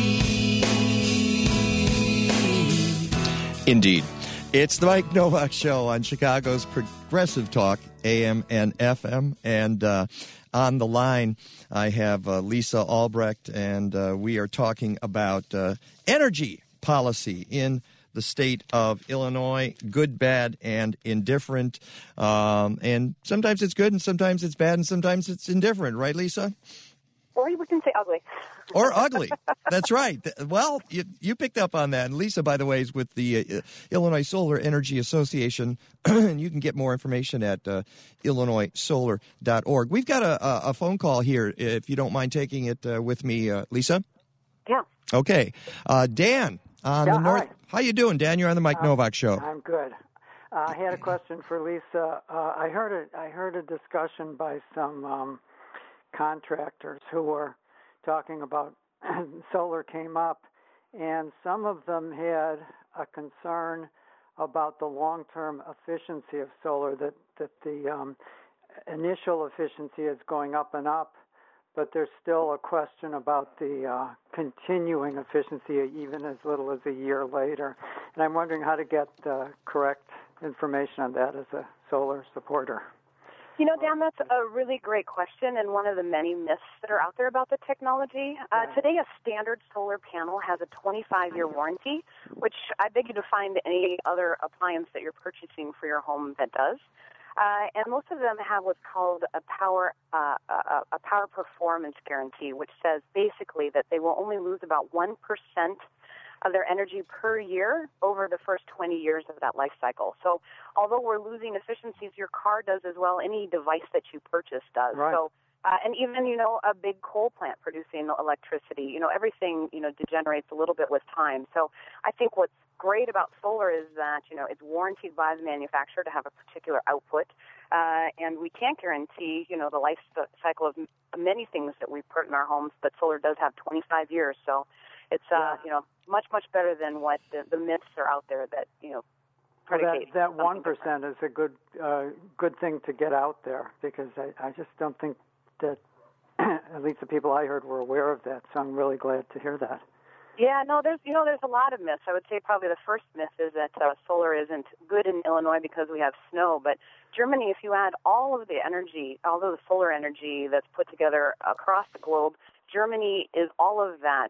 me. Indeed. It's the Mike Novak Show on Chicago's Progressive Talk, AM and FM. And on the line, I have Lisa Albrecht, and we are talking about energy policy in the state of Illinois, good, bad, and indifferent. And sometimes it's good, and sometimes it's bad, and sometimes it's indifferent. Right, Lisa? Or we can say ugly. Or ugly. That's right. Well, you picked up on that. And Lisa, by the way, is with the Illinois Solar Energy Association. And you can get more information at illinoissolar.org. We've got a phone call here, if you don't mind taking it with me, Lisa. Yeah. Okay. Dan on the north. Hi. How you doing, Dan? You're on the Mike Novak Show. I'm good. I had a question for Lisa. I heard a discussion by some contractors who were talking about solar came up, and some of them had a concern about the long-term efficiency of solar, that the initial efficiency is going up and up, but there's still a question about the continuing efficiency even as little as a year later. And I'm wondering how to get the correct information on that as a solar supporter. You know, Dan, that's a really great question and one of the many myths that are out there about the technology. Today, a standard solar panel has a 25-year warranty, which I beg you to find any other appliance that you're purchasing for your home that does. And most of them have what's called a power performance guarantee, which says basically that they will only lose about 1% of their energy per year over the first 20 years of that life cycle. So although we're losing efficiencies, your car does as well, any device that you purchase does. Right. So, and even, a big coal plant producing electricity, everything, degenerates a little bit with time. So I think what's great about solar is that, it's warranted by the manufacturer to have a particular output. And we can't guarantee, the life cycle of many things that we put in our homes, but solar does have 25 years. So it's, much, much better than what the myths are out there that, predicate. That 1% is a good thing to get out there, because I just don't think that at least the people I heard were aware of that. So I'm really glad to hear that. Yeah, no, there's a lot of myths. I would say probably the first myth is that solar isn't good in Illinois because we have snow. But Germany, if you add all of the energy, all of the solar energy that's put together across the globe, Germany is all of that.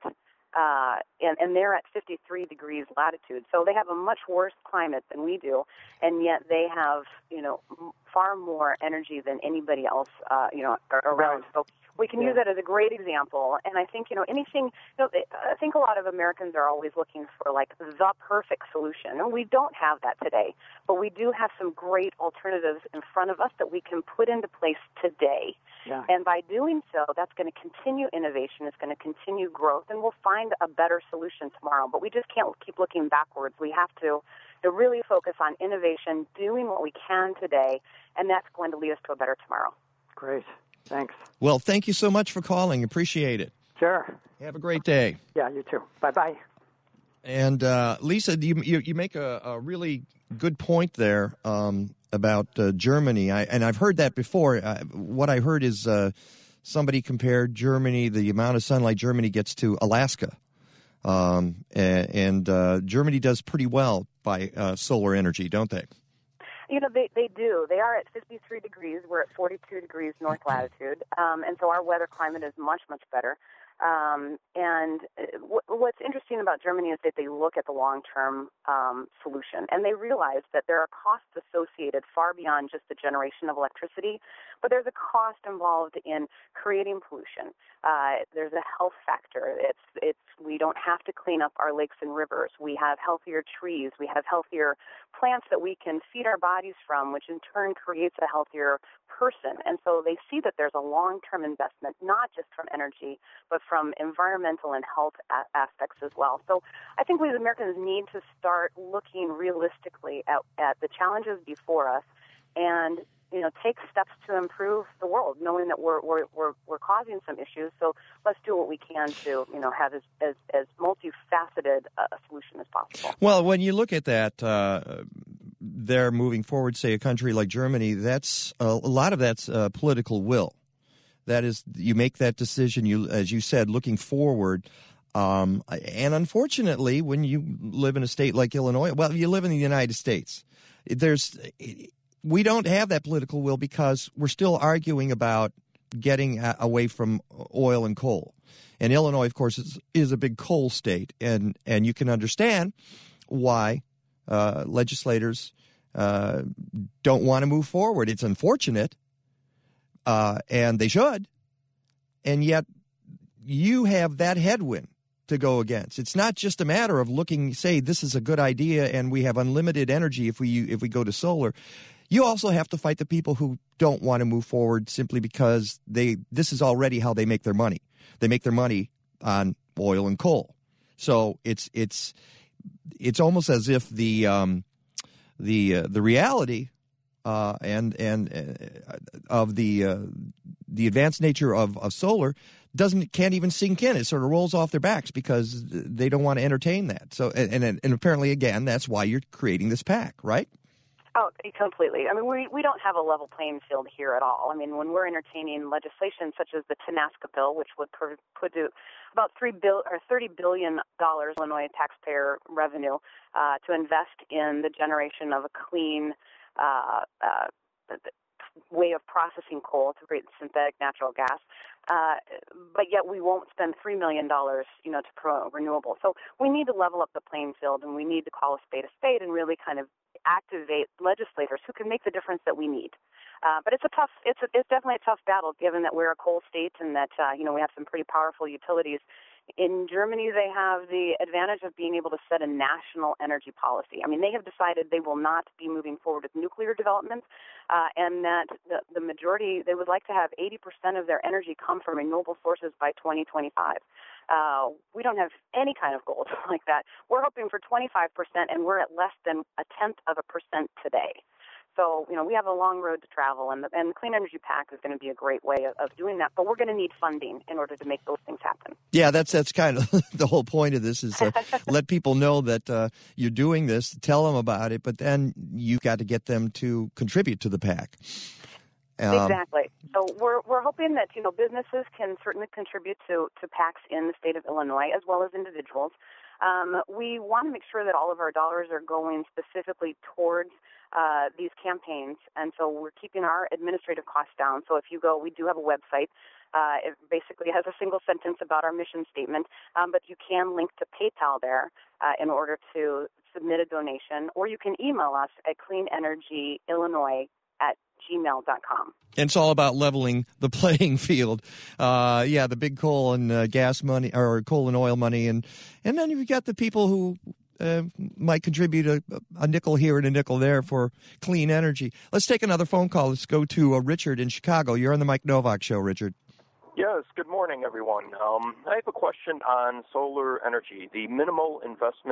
And they're at 53 degrees latitude. So they have a much worse climate than we do, and yet they have, far more energy than anybody else, around. So we can use that as a great example. And I think, anything, I think a lot of Americans are always looking for, the perfect solution. And we don't have that today. But we do have some great alternatives in front of us that we can put into place today. Yeah. And by doing so, that's going to continue innovation. It's going to continue growth, and we'll find a better solution tomorrow. But we just can't keep looking backwards. We have to really focus on innovation, doing what we can today, and that's going to lead us to a better tomorrow. Great. Thanks. Well, thank you so much for calling. Appreciate it. Sure. Have a great day. Yeah, you too. Bye-bye. And Lisa, you make a really good point there about Germany. And I've heard that before. What I heard is somebody compared Germany, the amount of sunlight Germany gets, to Alaska. And Germany does pretty well by solar energy, don't they? They do. They are at 53 degrees. We're at 42 degrees north latitude. And so our weather climate is much, much better. And what's interesting about Germany is that they look at the long-term solution, and they realize that there are costs associated far beyond just the generation of electricity, but there's a cost involved in creating pollution. There's a health factor. We don't have to clean up our lakes and rivers. We have healthier trees. We have healthier plants that we can feed our bodies from, which in turn creates a healthier person. And so they see that there's a long-term investment, not just from energy, but from environmental and health aspects as well. So I think we as Americans need to start looking realistically at the challenges before us and take steps to improve the world, knowing that we're causing some issues. So let's do what we can to have as multifaceted a solution as possible. Well, when you look at that, they're moving forward. Say a country like Germany, that's a lot of that's political will. That is, you make that decision. You, as you said, looking forward. And unfortunately, when you live in a state like Illinois, well, you live in the United States. We don't have that political will because we're still arguing about getting away from oil and coal. And Illinois, of course, is a big coal state, and you can understand why legislators don't want to move forward. It's unfortunate, and they should, and yet you have that headwind to go against. It's not just a matter of looking, say, this is a good idea and we have unlimited energy if we go to solar. You also have to fight the people who don't want to move forward simply because this is already how they make their money. They make their money on oil and coal. So it's almost as if the reality and of the advanced nature of solar can't even sink in. It sort of rolls off their backs because they don't want to entertain that. So, and apparently, again, that's why you're creating this PAC, right? Oh, completely. I mean, we don't have a level playing field here at all. I mean, when we're entertaining legislation such as the TNASCA bill, which would put about $30 billion Illinois taxpayer revenue to invest in the generation of a clean way of processing coal to create synthetic natural gas, but yet we won't spend $3 million, to promote renewables. So we need to level up the playing field, and we need to call a spade and really kind of activate legislators who can make the difference that we need. But it's definitely a tough battle, given that we're a coal state and that we have some pretty powerful utilities. In Germany, they have the advantage of being able to set a national energy policy. I mean, they have decided they will not be moving forward with nuclear development, and that the majority, they would like to have 80% of their energy come from renewable sources by 2025. We don't have any kind of goals like that. We're hoping for 25%, and we're at less than 0.1% today. So, we have a long road to travel, and the Clean Energy PAC is going to be a great way of doing that. But we're going to need funding in order to make those things happen. Yeah, that's kind of the whole point of this is to let people know that you're doing this, tell them about it, but then you've got to get them to contribute to the PAC. Exactly. So we're hoping that businesses can certainly contribute to PACs in the state of Illinois as well as individuals. We want to make sure that all of our dollars are going specifically towards these campaigns, and so we're keeping our administrative costs down. So if you go, we do have a website. It basically has a single sentence about our mission statement, but you can link to PayPal there in order to submit a donation, or you can email us at cleanenergyillinois@gmail.com. And it's all about leveling the playing field. The big coal and gas money, or coal and oil money, and then you've got the people who might contribute a nickel here and a nickel there for clean energy. Let's take another phone call. Let's go to Richard in Chicago. You're on the Mike Novak Show, Richard. Yes, good morning, everyone. I have a question on solar energy. The minimal investment